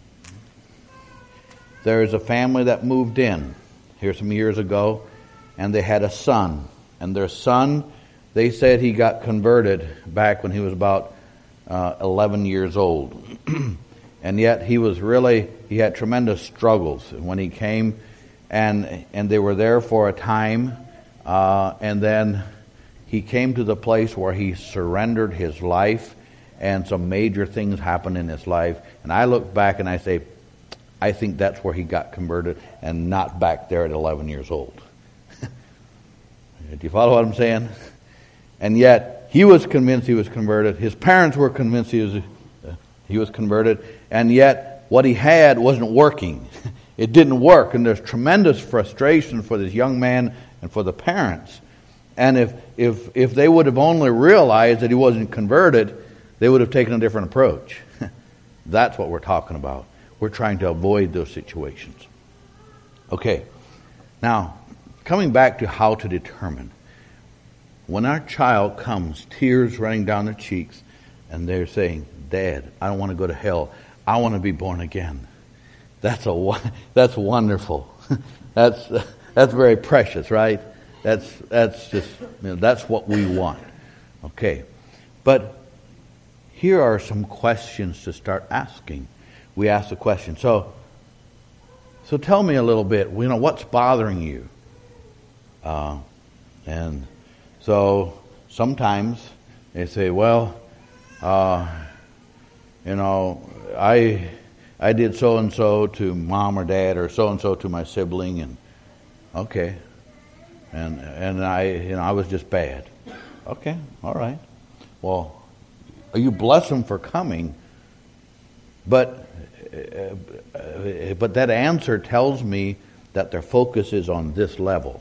Speaker 2: there's a family that moved in here some years ago, and they had a son, and their son, they said he got converted back when he was about uh, eleven years old. And yet he was really, he had tremendous struggles when he came, and and they were there for a time, uh, and then he came to the place where he surrendered his life, and some major things happened in his life. And I look back and I say, I think that's where he got converted, and not back there at eleven years old. Do you follow what I'm saying? And yet he was convinced he was converted. His parents were convinced he was uh, he was converted, and yet what he had wasn't working. It didn't work, and there's tremendous frustration for this young man and for the parents. And if if if they would have only realized that he wasn't converted, they would have taken a different approach. That's what we're talking about. We're trying to avoid those situations. Okay, now coming back to how to determine. When our child comes, tears running down their cheeks, and they're saying, "Dad, I don't want to go to hell. I want to be born again." That's a that's wonderful. That's that's very precious, right? That's that's just, you know, that's what we want. Okay, But here are some questions to start asking. We ask the question, so so tell me a little bit, you know, what's bothering you? Uh, and so sometimes they say, well, uh, you know, I I did so-and-so to mom or dad, or so-and-so to my sibling, and okay. And and I, you know, I was just bad. Okay, all right. Well, you bless them for coming, but uh, but that answer tells me that their focus is on this level.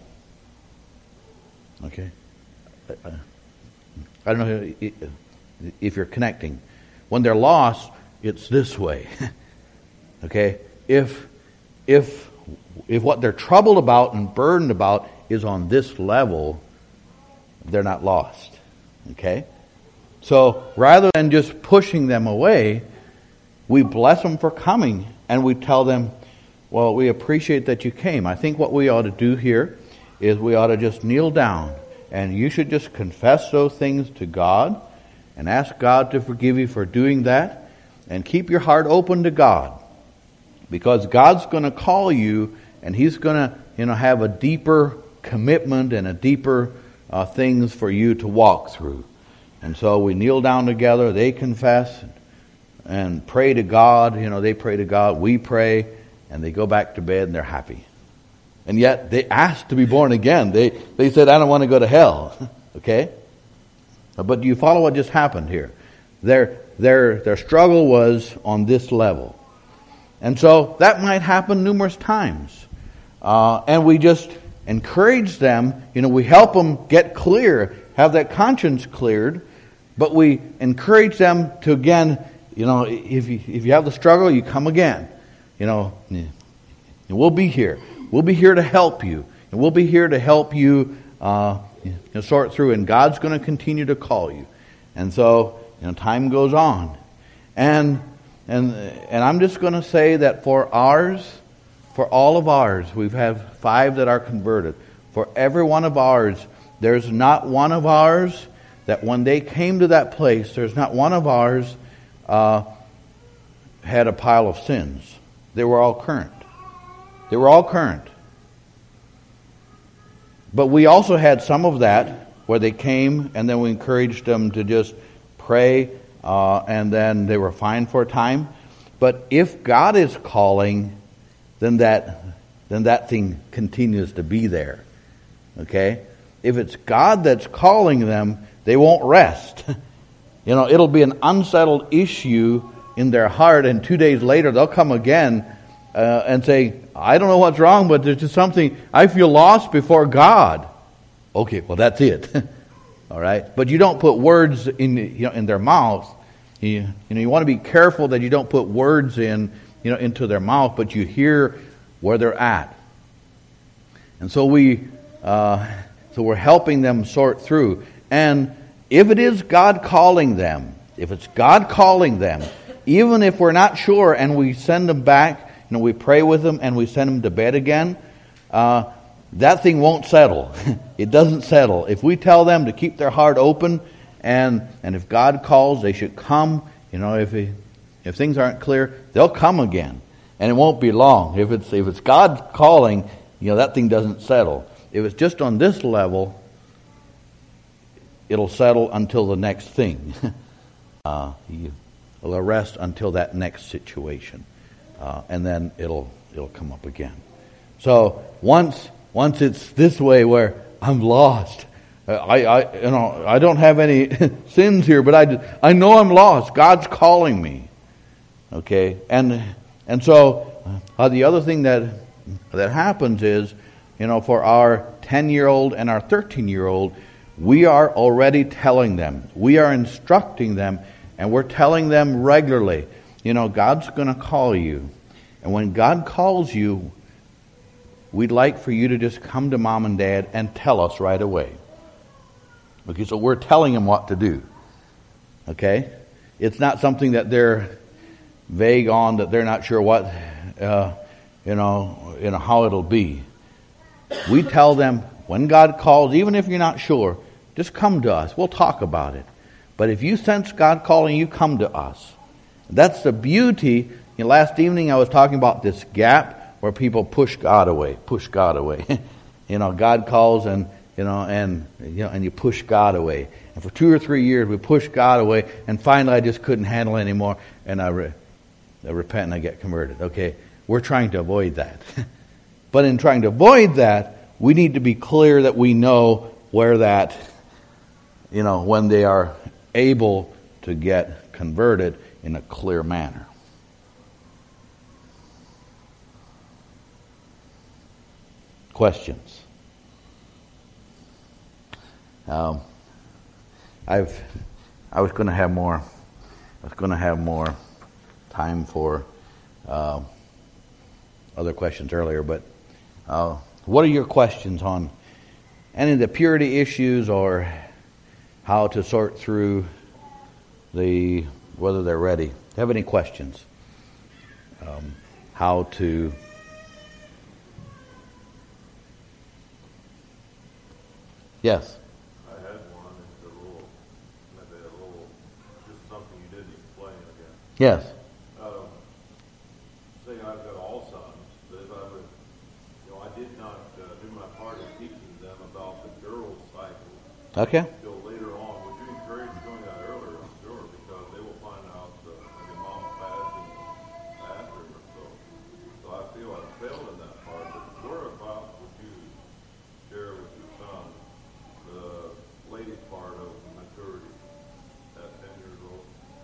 Speaker 2: Okay, I don't know if you're connecting. When they're lost, it's this way. Okay, if if if what they're troubled about and burdened about is on this level, they're not lost. Okay? So rather than just pushing them away, we bless them for coming, and we tell them, well, we appreciate that you came. I think what we ought to do here is we ought to just kneel down, and you should just confess those things to God and ask God to forgive you for doing that, and keep your heart open to God, because God's going to call you, and He's going to, you know, have a deeper commitment and a deeper uh, things for you to walk through. And so we kneel down together, they confess and pray to God. You know, they pray to God, we pray, and they go back to bed and they're happy. And yet they asked to be born again. They they said, I don't want to go to hell. Okay? But do you follow what just happened here? Their their their struggle was on this level. And so that might happen numerous times. Uh, and we just encourage them, you know, we help them get clear, have that conscience cleared, but we encourage them to, again, you know, if you, if you have the struggle, you come again. You know, and we'll be here. We'll be here to help you. And we'll be here to help you, uh, you know, sort through, and God's going to continue to call you. And so, you know, time goes on. And and and I'm just going to say that for ours, for all of ours, we've had five that are converted. For every one of ours, there's not one of ours that when they came to that place, there's not one of ours uh, had a pile of sins. They were all current. They were all current. But we also had some of that where they came and then we encouraged them to just pray uh, and then they were fine for a time. But if God is calling, then that then that thing continues to be there. Okay? If it's God that's calling them, they won't rest. You know, it'll be an unsettled issue in their heart, and two days later they'll come again uh, and say, I don't know what's wrong, but there's just something, I feel lost before God. Okay, well that's it. All right? But you don't put words in, you know, in their mouth. You, you know, you want to be careful that you don't put words in, you know, into their mouth, but you hear where they're at. And so we, uh, so we're helping them sort through. And if it is God calling them, if it's God calling them, even if we're not sure and we send them back, you know, we pray with them and we send them to bed again, uh, that thing won't settle. It doesn't settle. If we tell them to keep their heart open, and and if God calls, they should come. You know, if he, if things aren't clear, they'll come again, and it won't be long. If it's if it's God calling, you know, that thing doesn't settle. If it's just on this level, it'll settle until the next thing. uh, you, it'll rest until that next situation, uh, and then it'll it'll come up again. So once once it's this way where I'm lost, I, I you know I don't have any sins here, but I I know I'm lost. God's calling me. Okay, and and so uh, the other thing that that happens is, you know, for our ten-year-old and our thirteen-year-old, we are already telling them, we are instructing them, and we're telling them regularly, you know, God's going to call you, and when God calls you, we'd like for you to just come to mom and dad and tell us right away. Okay, so we're telling them what to do. Okay, it's not something that they're vague on, that they're not sure what, uh, you know, you know how it'll be. We tell them when God calls, even if you're not sure, just come to us. We'll talk about it. But if you sense God calling you, come to us. That's the beauty. You know, last evening I was talking about this gap where people push God away, push God away. You know, God calls and, you know, and, you know, and you push God away. And for two or three years we pushed God away, and finally I just couldn't handle it anymore, and I, re- I repent and I get converted. Okay, we're trying to avoid that. But in trying to avoid that, we need to be clear that we know where that, you know, when they are able to get converted in a clear manner. Questions? Um, I've, I was going to have more. I was going to have more time for uh, other questions earlier, but uh, what are your questions on any of the purity issues, or how to sort through the whether they're ready? Do you have any questions? Um, how to yes.
Speaker 3: I had one. It's a little, maybe a little, just something you didn't explain again.
Speaker 2: Yes.
Speaker 3: Um, say I've got all sons, but if I would, you know, I did not uh, do my part in teaching them about the girls' cycle
Speaker 2: Okay.
Speaker 3: until later on. Would you encourage doing that earlier? I'm sure, because they will find out uh, maybe mom's passing after or so. So I feel I failed in that part. But whereabouts would you share with your son the lady part of maturity at ten years old?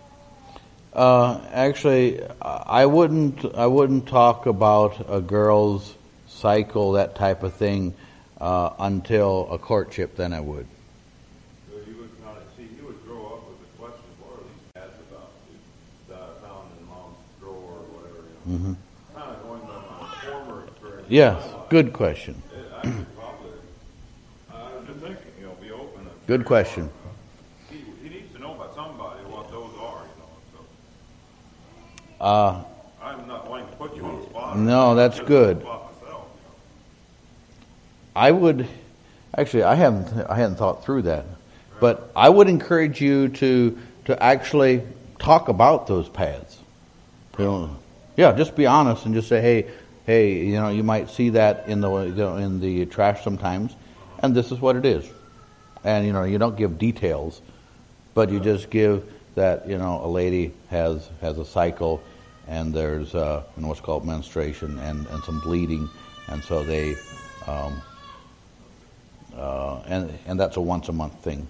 Speaker 2: Uh, actually, I wouldn't. I wouldn't talk about a girl's cycle, that type of thing, uh, until a courtship. Then I would.
Speaker 3: So you would kind of see. He would grow up with the question, "What are these ads about?" That I found in mom's drawer or whatever. You know?
Speaker 2: Mm-hmm.
Speaker 3: Kind of going by my former experience.
Speaker 2: Yes. Good question.
Speaker 3: It, I could probably. I was just thinking, you know, be open. And
Speaker 2: Good question.
Speaker 3: He, he needs to know by somebody what those are, you know. So
Speaker 2: Uh,
Speaker 3: I'm not wanting to put you on the spot.
Speaker 2: No, that's
Speaker 3: Just
Speaker 2: good.
Speaker 3: on the spot myself, you know.
Speaker 2: I would actually. I haven't. I hadn't thought through that, but I would encourage you to to actually talk about those paths. You know, yeah, just be honest and just say, hey, hey, you know, you might see that in the you know, in the trash sometimes, and this is what it is. And you know, you don't give details, but you just give that, you know, a lady has has a cycle, and there's uh, you know, what's called menstruation and, and some bleeding, and so they, um, uh, and and that's a once a month thing.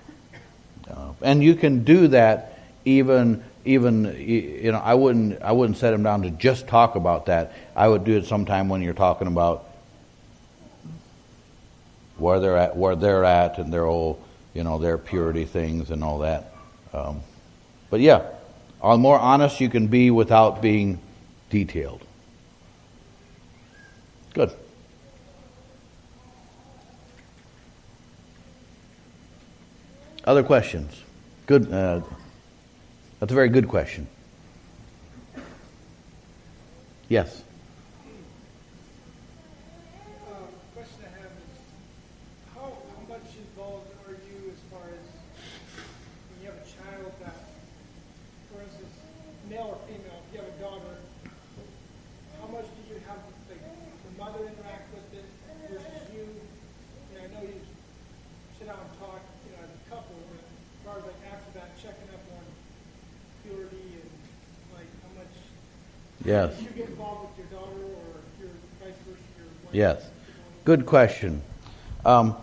Speaker 2: Uh, and you can do that even even you know I wouldn't I wouldn't set them down to just talk about that. I would do it sometime when you're talking about where they're at, where they're at, and their whole, you know, their purity things and all that. Um, but yeah, the more honest you can be without being detailed. Good. Other questions? Good. Uh, that's a very good question. Yes.
Speaker 4: Male or female, if you have a daughter, how much do you have the, the mother interact with it versus you? You know, I know you sit down and talk, you know, as a couple, but as far as like after that, checking up on purity and like how much
Speaker 2: Yes.
Speaker 4: do you get involved with your daughter, or your vice versa, your wife?
Speaker 2: Yes. Good question. Um,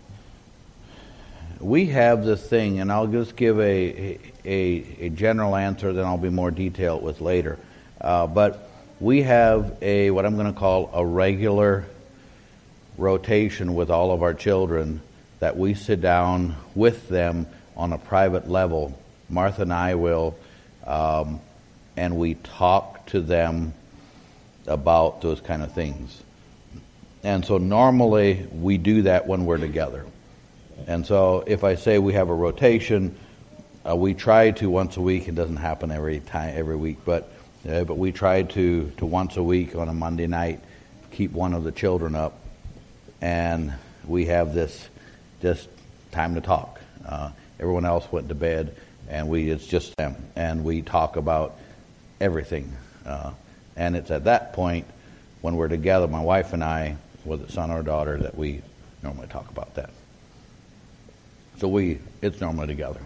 Speaker 2: we have this thing, and I'll just give a a, a general answer, then I'll be more detailed with later. Uh, but we have a what I'm going to call a regular rotation with all of our children that we sit down with them on a private level. Martha and I will, um, and we talk to them about those kind of things. And so normally we do that when we're together. And so if I say we have a rotation, uh, we try to once a week. It doesn't happen every time, every week, but uh, but we try to, to once a week on a Monday night keep one of the children up, and we have this just time to talk. Uh, everyone else went to bed, and we it's just them, and we talk about everything. Uh, and it's at that point when we're together, my wife and I, whether it's son or daughter, that we normally talk about that. So we, it's normally together.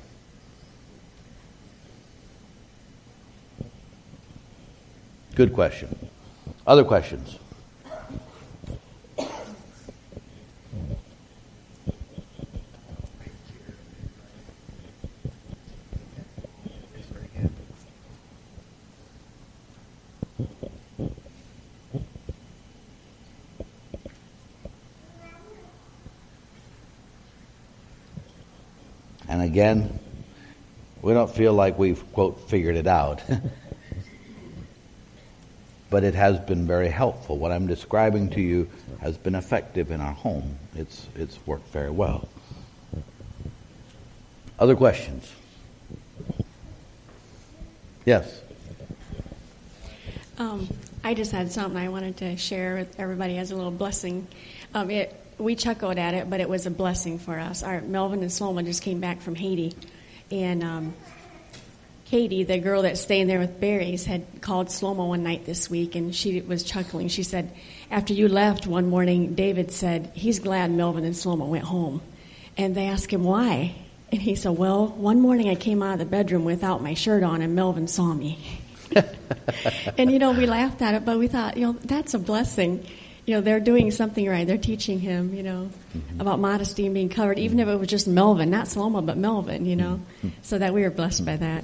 Speaker 2: Good question. Other questions? And again, we don't feel like we've, quote, figured it out. But it has been very helpful. What I'm describing to you has been effective in our home. It's it's worked very well. Other questions? Yes?
Speaker 5: Um, I just had something I wanted to share with everybody as a little blessing. Um, it, we chuckled at it, but it was a blessing for us. Our Melvin and Sloman just came back from Haiti, and um, Katie, the girl that's staying there with Barry's, had called Slomo one night this week, and she was chuckling. She said, after you left one morning, David said he's glad Melvin and Slomo went home. And they asked him why. And he said, well, one morning I came out of the bedroom without my shirt on, and Melvin saw me. And, you know, we laughed at it, but we thought, you know, that's a blessing. You know, they're doing something right. They're teaching him, you know, mm-hmm. about modesty and being covered, even if it was just Melvin, not Slomo, but Melvin, you know, mm-hmm. so that we were blessed by that.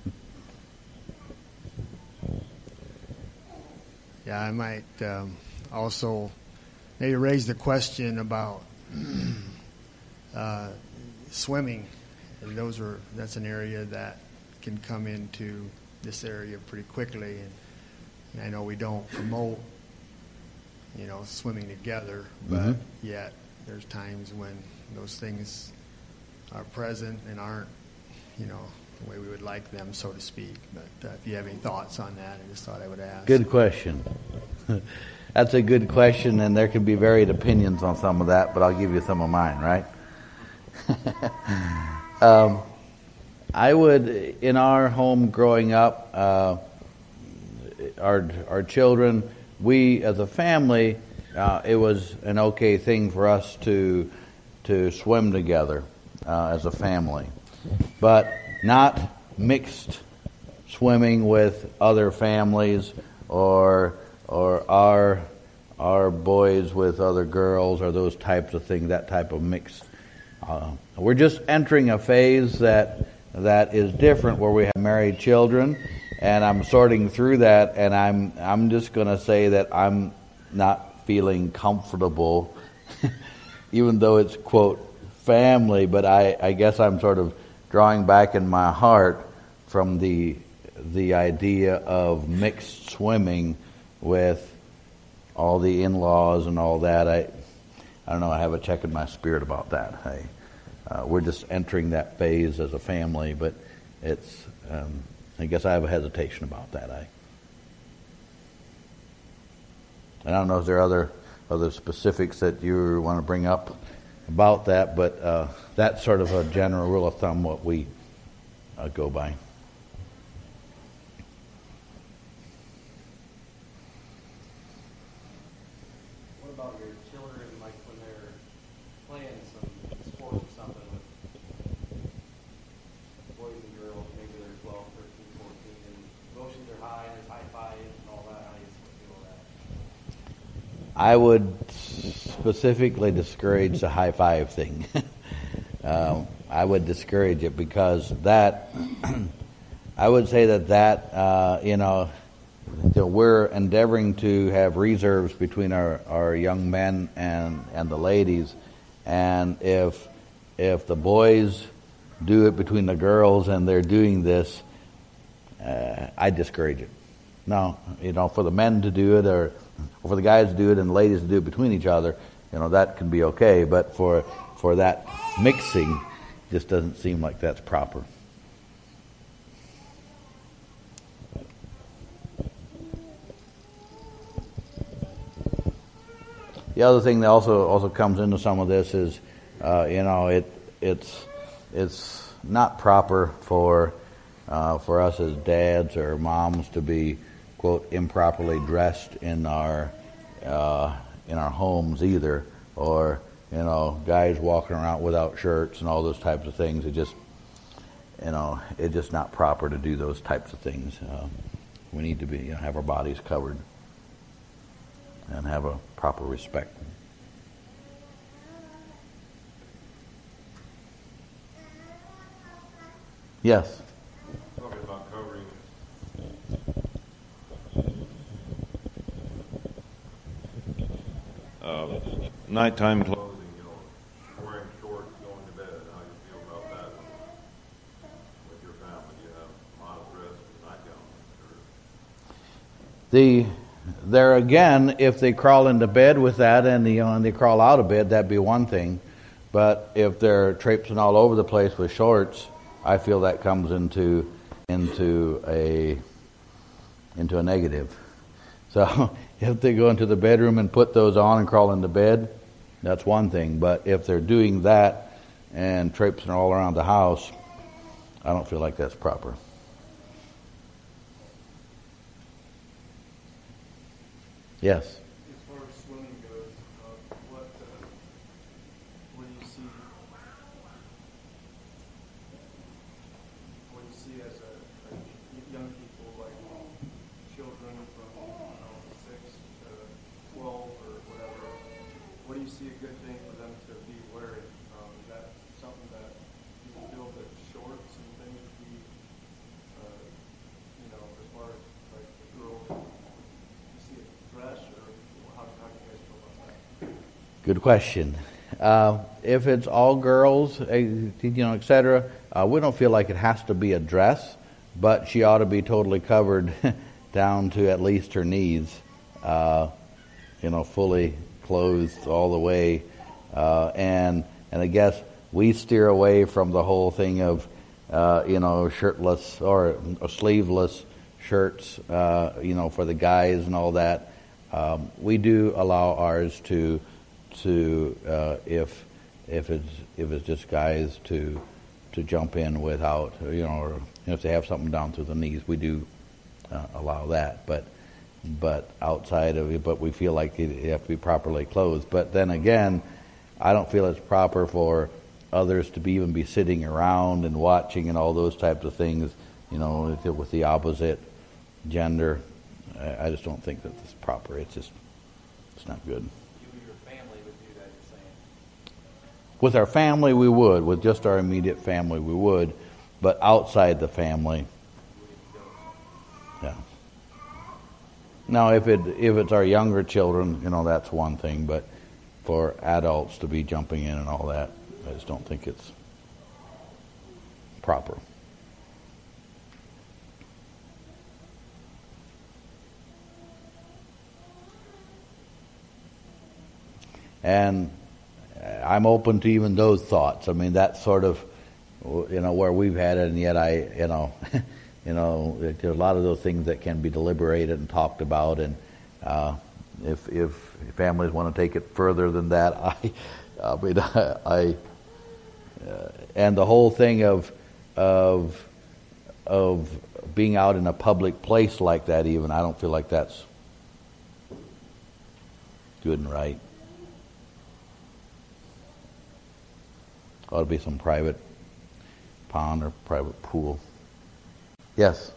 Speaker 6: Yeah, I might um, also maybe raise the question about uh, swimming. And those are that's an area that can come into this area pretty quickly, and, and I know we don't promote, you know, swimming together, but mm-hmm. yet there's times when those things are present and aren't, you know, the way we would like them, so to speak. But uh, if you have any thoughts on that, I just thought I would ask.
Speaker 2: Good question. That's a good question, and there can be varied opinions on some of that, but I'll give you some of mine, right? um, I would, in our home growing up, uh, our our children, we as a family, uh, it was an okay thing for us to to swim together uh, as a family, but not mixed swimming with other families or or our our boys with other girls or those types of things. That type of mixed. Uh, we're just entering a phase that that is different, where we have married children. And I'm sorting through that, and I'm I'm just going to say that I'm not feeling comfortable, even though it's, quote, family, but I, I guess I'm sort of drawing back in my heart from the the idea of mixed swimming with all the in-laws and all that. I I don't know, I have a check in my spirit about that. I, uh, we're just entering that phase as a family, but it's... Um, I guess I have a hesitation about that. I, I don't know if there are other other specifics that you want to bring up about that, but uh, that's sort of a general rule of thumb what we uh, go by.
Speaker 7: What about your children, like when they're playing some sport or something with boys and girls, maybe they're twelve, thirteen, fourteen, and emotions are high, and there's high fives and all that. How do you feel that?
Speaker 2: I would specifically discourage the high five thing. um, I would discourage it because that, I would say that that, uh, you know, that we're endeavoring to have reserves between our, our young men and, and the ladies, and if if the boys do it between the girls and they're doing this, uh, I discourage it. No, you know, for the men to do it or, or for the guys to do it and the ladies to do it between each other, you know, that can be okay. But for for that mixing, just doesn't seem like that's proper. The other thing that also also comes into some of this is, uh, you know, it it's it's not proper for uh, for us as dads or moms to be, quote, improperly dressed in our uh, in our homes either, or you know, guys walking around without shirts and all those types of things. It just, you know, it's just not proper to do those types of things. Uh, we need to be, you know, have our bodies covered and have a proper respect. Yes.
Speaker 3: Talking about covering uh, nighttime clothing, you know, wearing shorts, going to bed. How you feel about that with your family? You have modest dress and nightgowns.
Speaker 2: The there again, if they crawl into bed with that and, the, you know, and they crawl out of bed, that'd be one thing. But if they're traipsing all over the place with shorts, I feel that comes into into a into a negative. So if they go into the bedroom and put those on and crawl into bed, that's one thing. But if they're doing that and traipsing all around the house, I don't feel like that's proper. Yes.
Speaker 8: As far as swimming goes, uh, what uh, what do you see? What do you see as a, like young people, like children from I don't know, six to twelve or whatever? What do you see a good thing for them to be wearing? Um, is that something that you feel that shorts and things would be, uh, you know, as far as like the girls? Dress, or how, how do you guys feel about that?
Speaker 2: Good question. Uh, if it's all girls, uh, you know, et cetera, uh, we don't feel like it has to be a dress, but she ought to be totally covered down to at least her knees, uh, you know, fully clothed all the way. Uh, and and I guess we steer away from the whole thing of, uh, you know, shirtless or, or sleeveless shirts, uh, you know, for the guys and all that. Um, we do allow ours to, to uh, if if it's if it's just guys to to jump in without, you know, or if they have something down through the knees, we do uh, allow that. But but outside of it, but we feel like it, it have to be properly clothed. But then again, I don't feel it's proper for others to be even be sitting around and watching and all those types of things, you know, with the opposite gender. I just don't think that it's proper. It's just, it's not good.
Speaker 7: You and your family would do that, you're saying?
Speaker 2: With our family, we would. With just our immediate family, we would. But outside the family, yeah. Now, if it if it's our younger children, you know, that's one thing. But for adults to be jumping in and all that, I just don't think it's proper. And I'm open to even those thoughts. I mean, that's sort of, you know, where we've had it, and yet I, you know, you know, there's a lot of those things that can be deliberated and talked about, and uh, if if families want to take it further than that, I, I mean, I, uh, and the whole thing of of of being out in a public place like that, even I don't feel like that's good and right. Ought to be some private pond or private pool. Yes.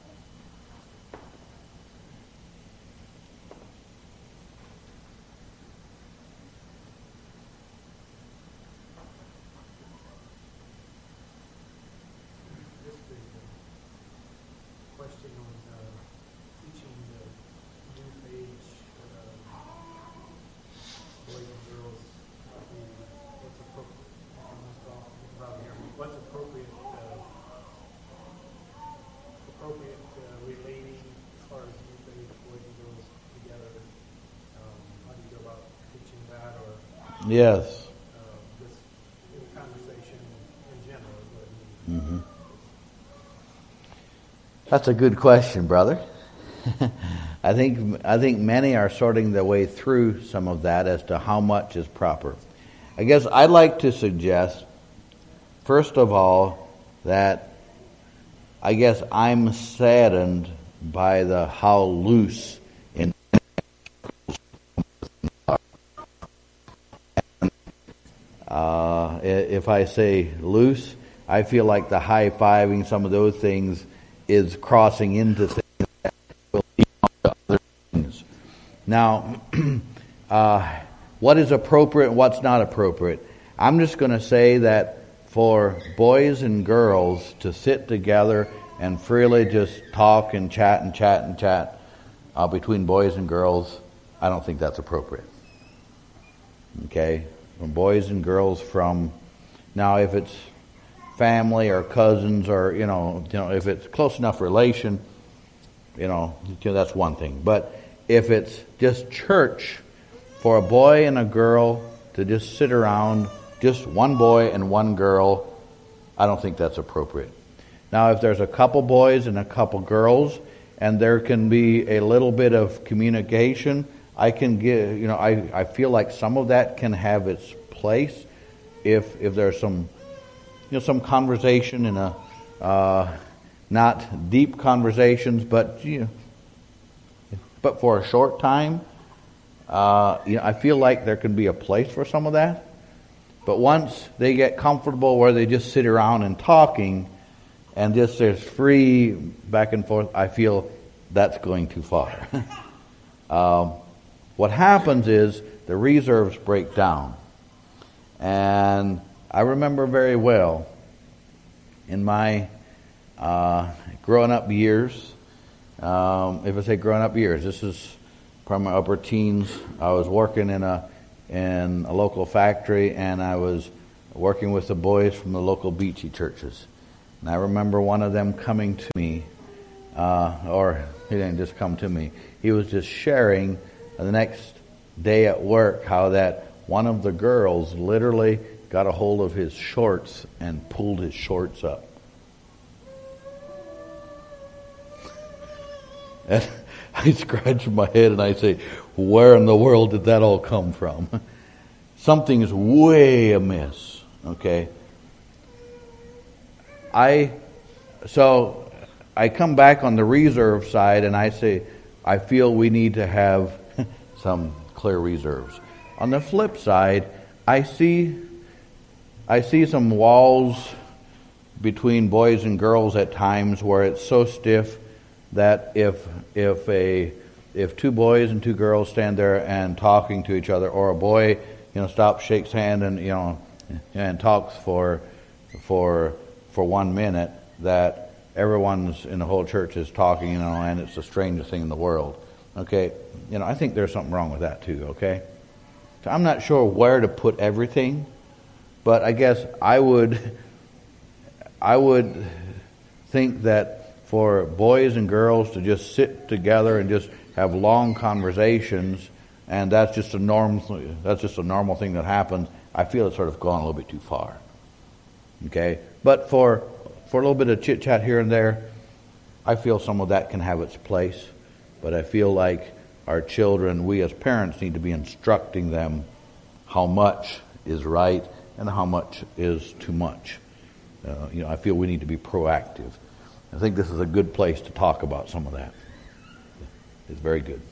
Speaker 9: This is a question on uh, teaching the youth age uh, boys and girls the, what's appropriate. What's appropriate, uh, appropriate uh, relating as far as youth age boys and girls together? Um, how do you go about teaching that, or
Speaker 2: yes,
Speaker 9: uh, just in conversation in general?
Speaker 2: Mm-hmm. That's a good question, brother. I think I think many are sorting their way through some of that as to how much is proper. I guess I'd like to suggest first of all, that I guess I'm saddened by the how loose in uh, if I say loose, I feel like the high-fiving, some of those things, is crossing into things that will lead to other things. Now, uh, what is appropriate and what's not appropriate? I'm just going to say that for boys and girls to sit together and freely just talk and chat and chat and chat uh, between boys and girls, I don't think that's appropriate. Okay? From boys and girls from... Now, if it's family or cousins or, you know, you know, if it's close enough relation, you know, you know, that's one thing. But if it's just church, for a boy and a girl to just sit around, just one boy and one girl, I don't think that's appropriate. Now, if there's a couple boys and a couple girls, and there can be a little bit of communication, I can give, you know, I, I feel like some of that can have its place if if there's some, you know, some conversation in a, uh, not deep conversations, but, you know, but for a short time, uh, you know, I feel like there could be a place for some of that. But once they get comfortable where they just sit around and talking, and just there's free back and forth, I feel that's going too far. um, what happens is the reserves break down. And I remember very well in my uh, growing up years, um, if I say growing up years, this is from my upper teens. I was working in a in a local factory, and I was working with the boys from the local Beachy churches. And I remember one of them coming to me, uh, or he didn't just come to me, he was just sharing the next day at work how that one of the girls literally got a hold of his shorts and pulled his shorts up. And I scratch my head and I say, where in the world did that all come from? Something is way amiss, okay? I, so I come back on the reserve side and I say, I feel we need to have some clear reserves. On the flip side, I see, I see some walls between boys and girls at times where it's so stiff that if if a if two boys and two girls stand there and talking to each other, or a boy, you know, stops, shakes hand, and you know, and talks for for for one minute, that everyone's in the whole church is talking, you know, and it's the strangest thing in the world. Okay, you know, I think there's something wrong with that too. Okay, so I'm not sure where to put everything, but I guess I would I would think that for boys and girls to just sit together and just have long conversations, and that's just a normal that's just a normal thing that happens, I feel it's sort of gone a little bit too far. Okay, but for for a little bit of chit chat here and there, I feel some of that can have its place. But I feel like our children, we as parents, need to be instructing them how much is right and how much is too much. Uh, you know, I feel we need to be proactive. I think this is a good place to talk about some of that. It's very good.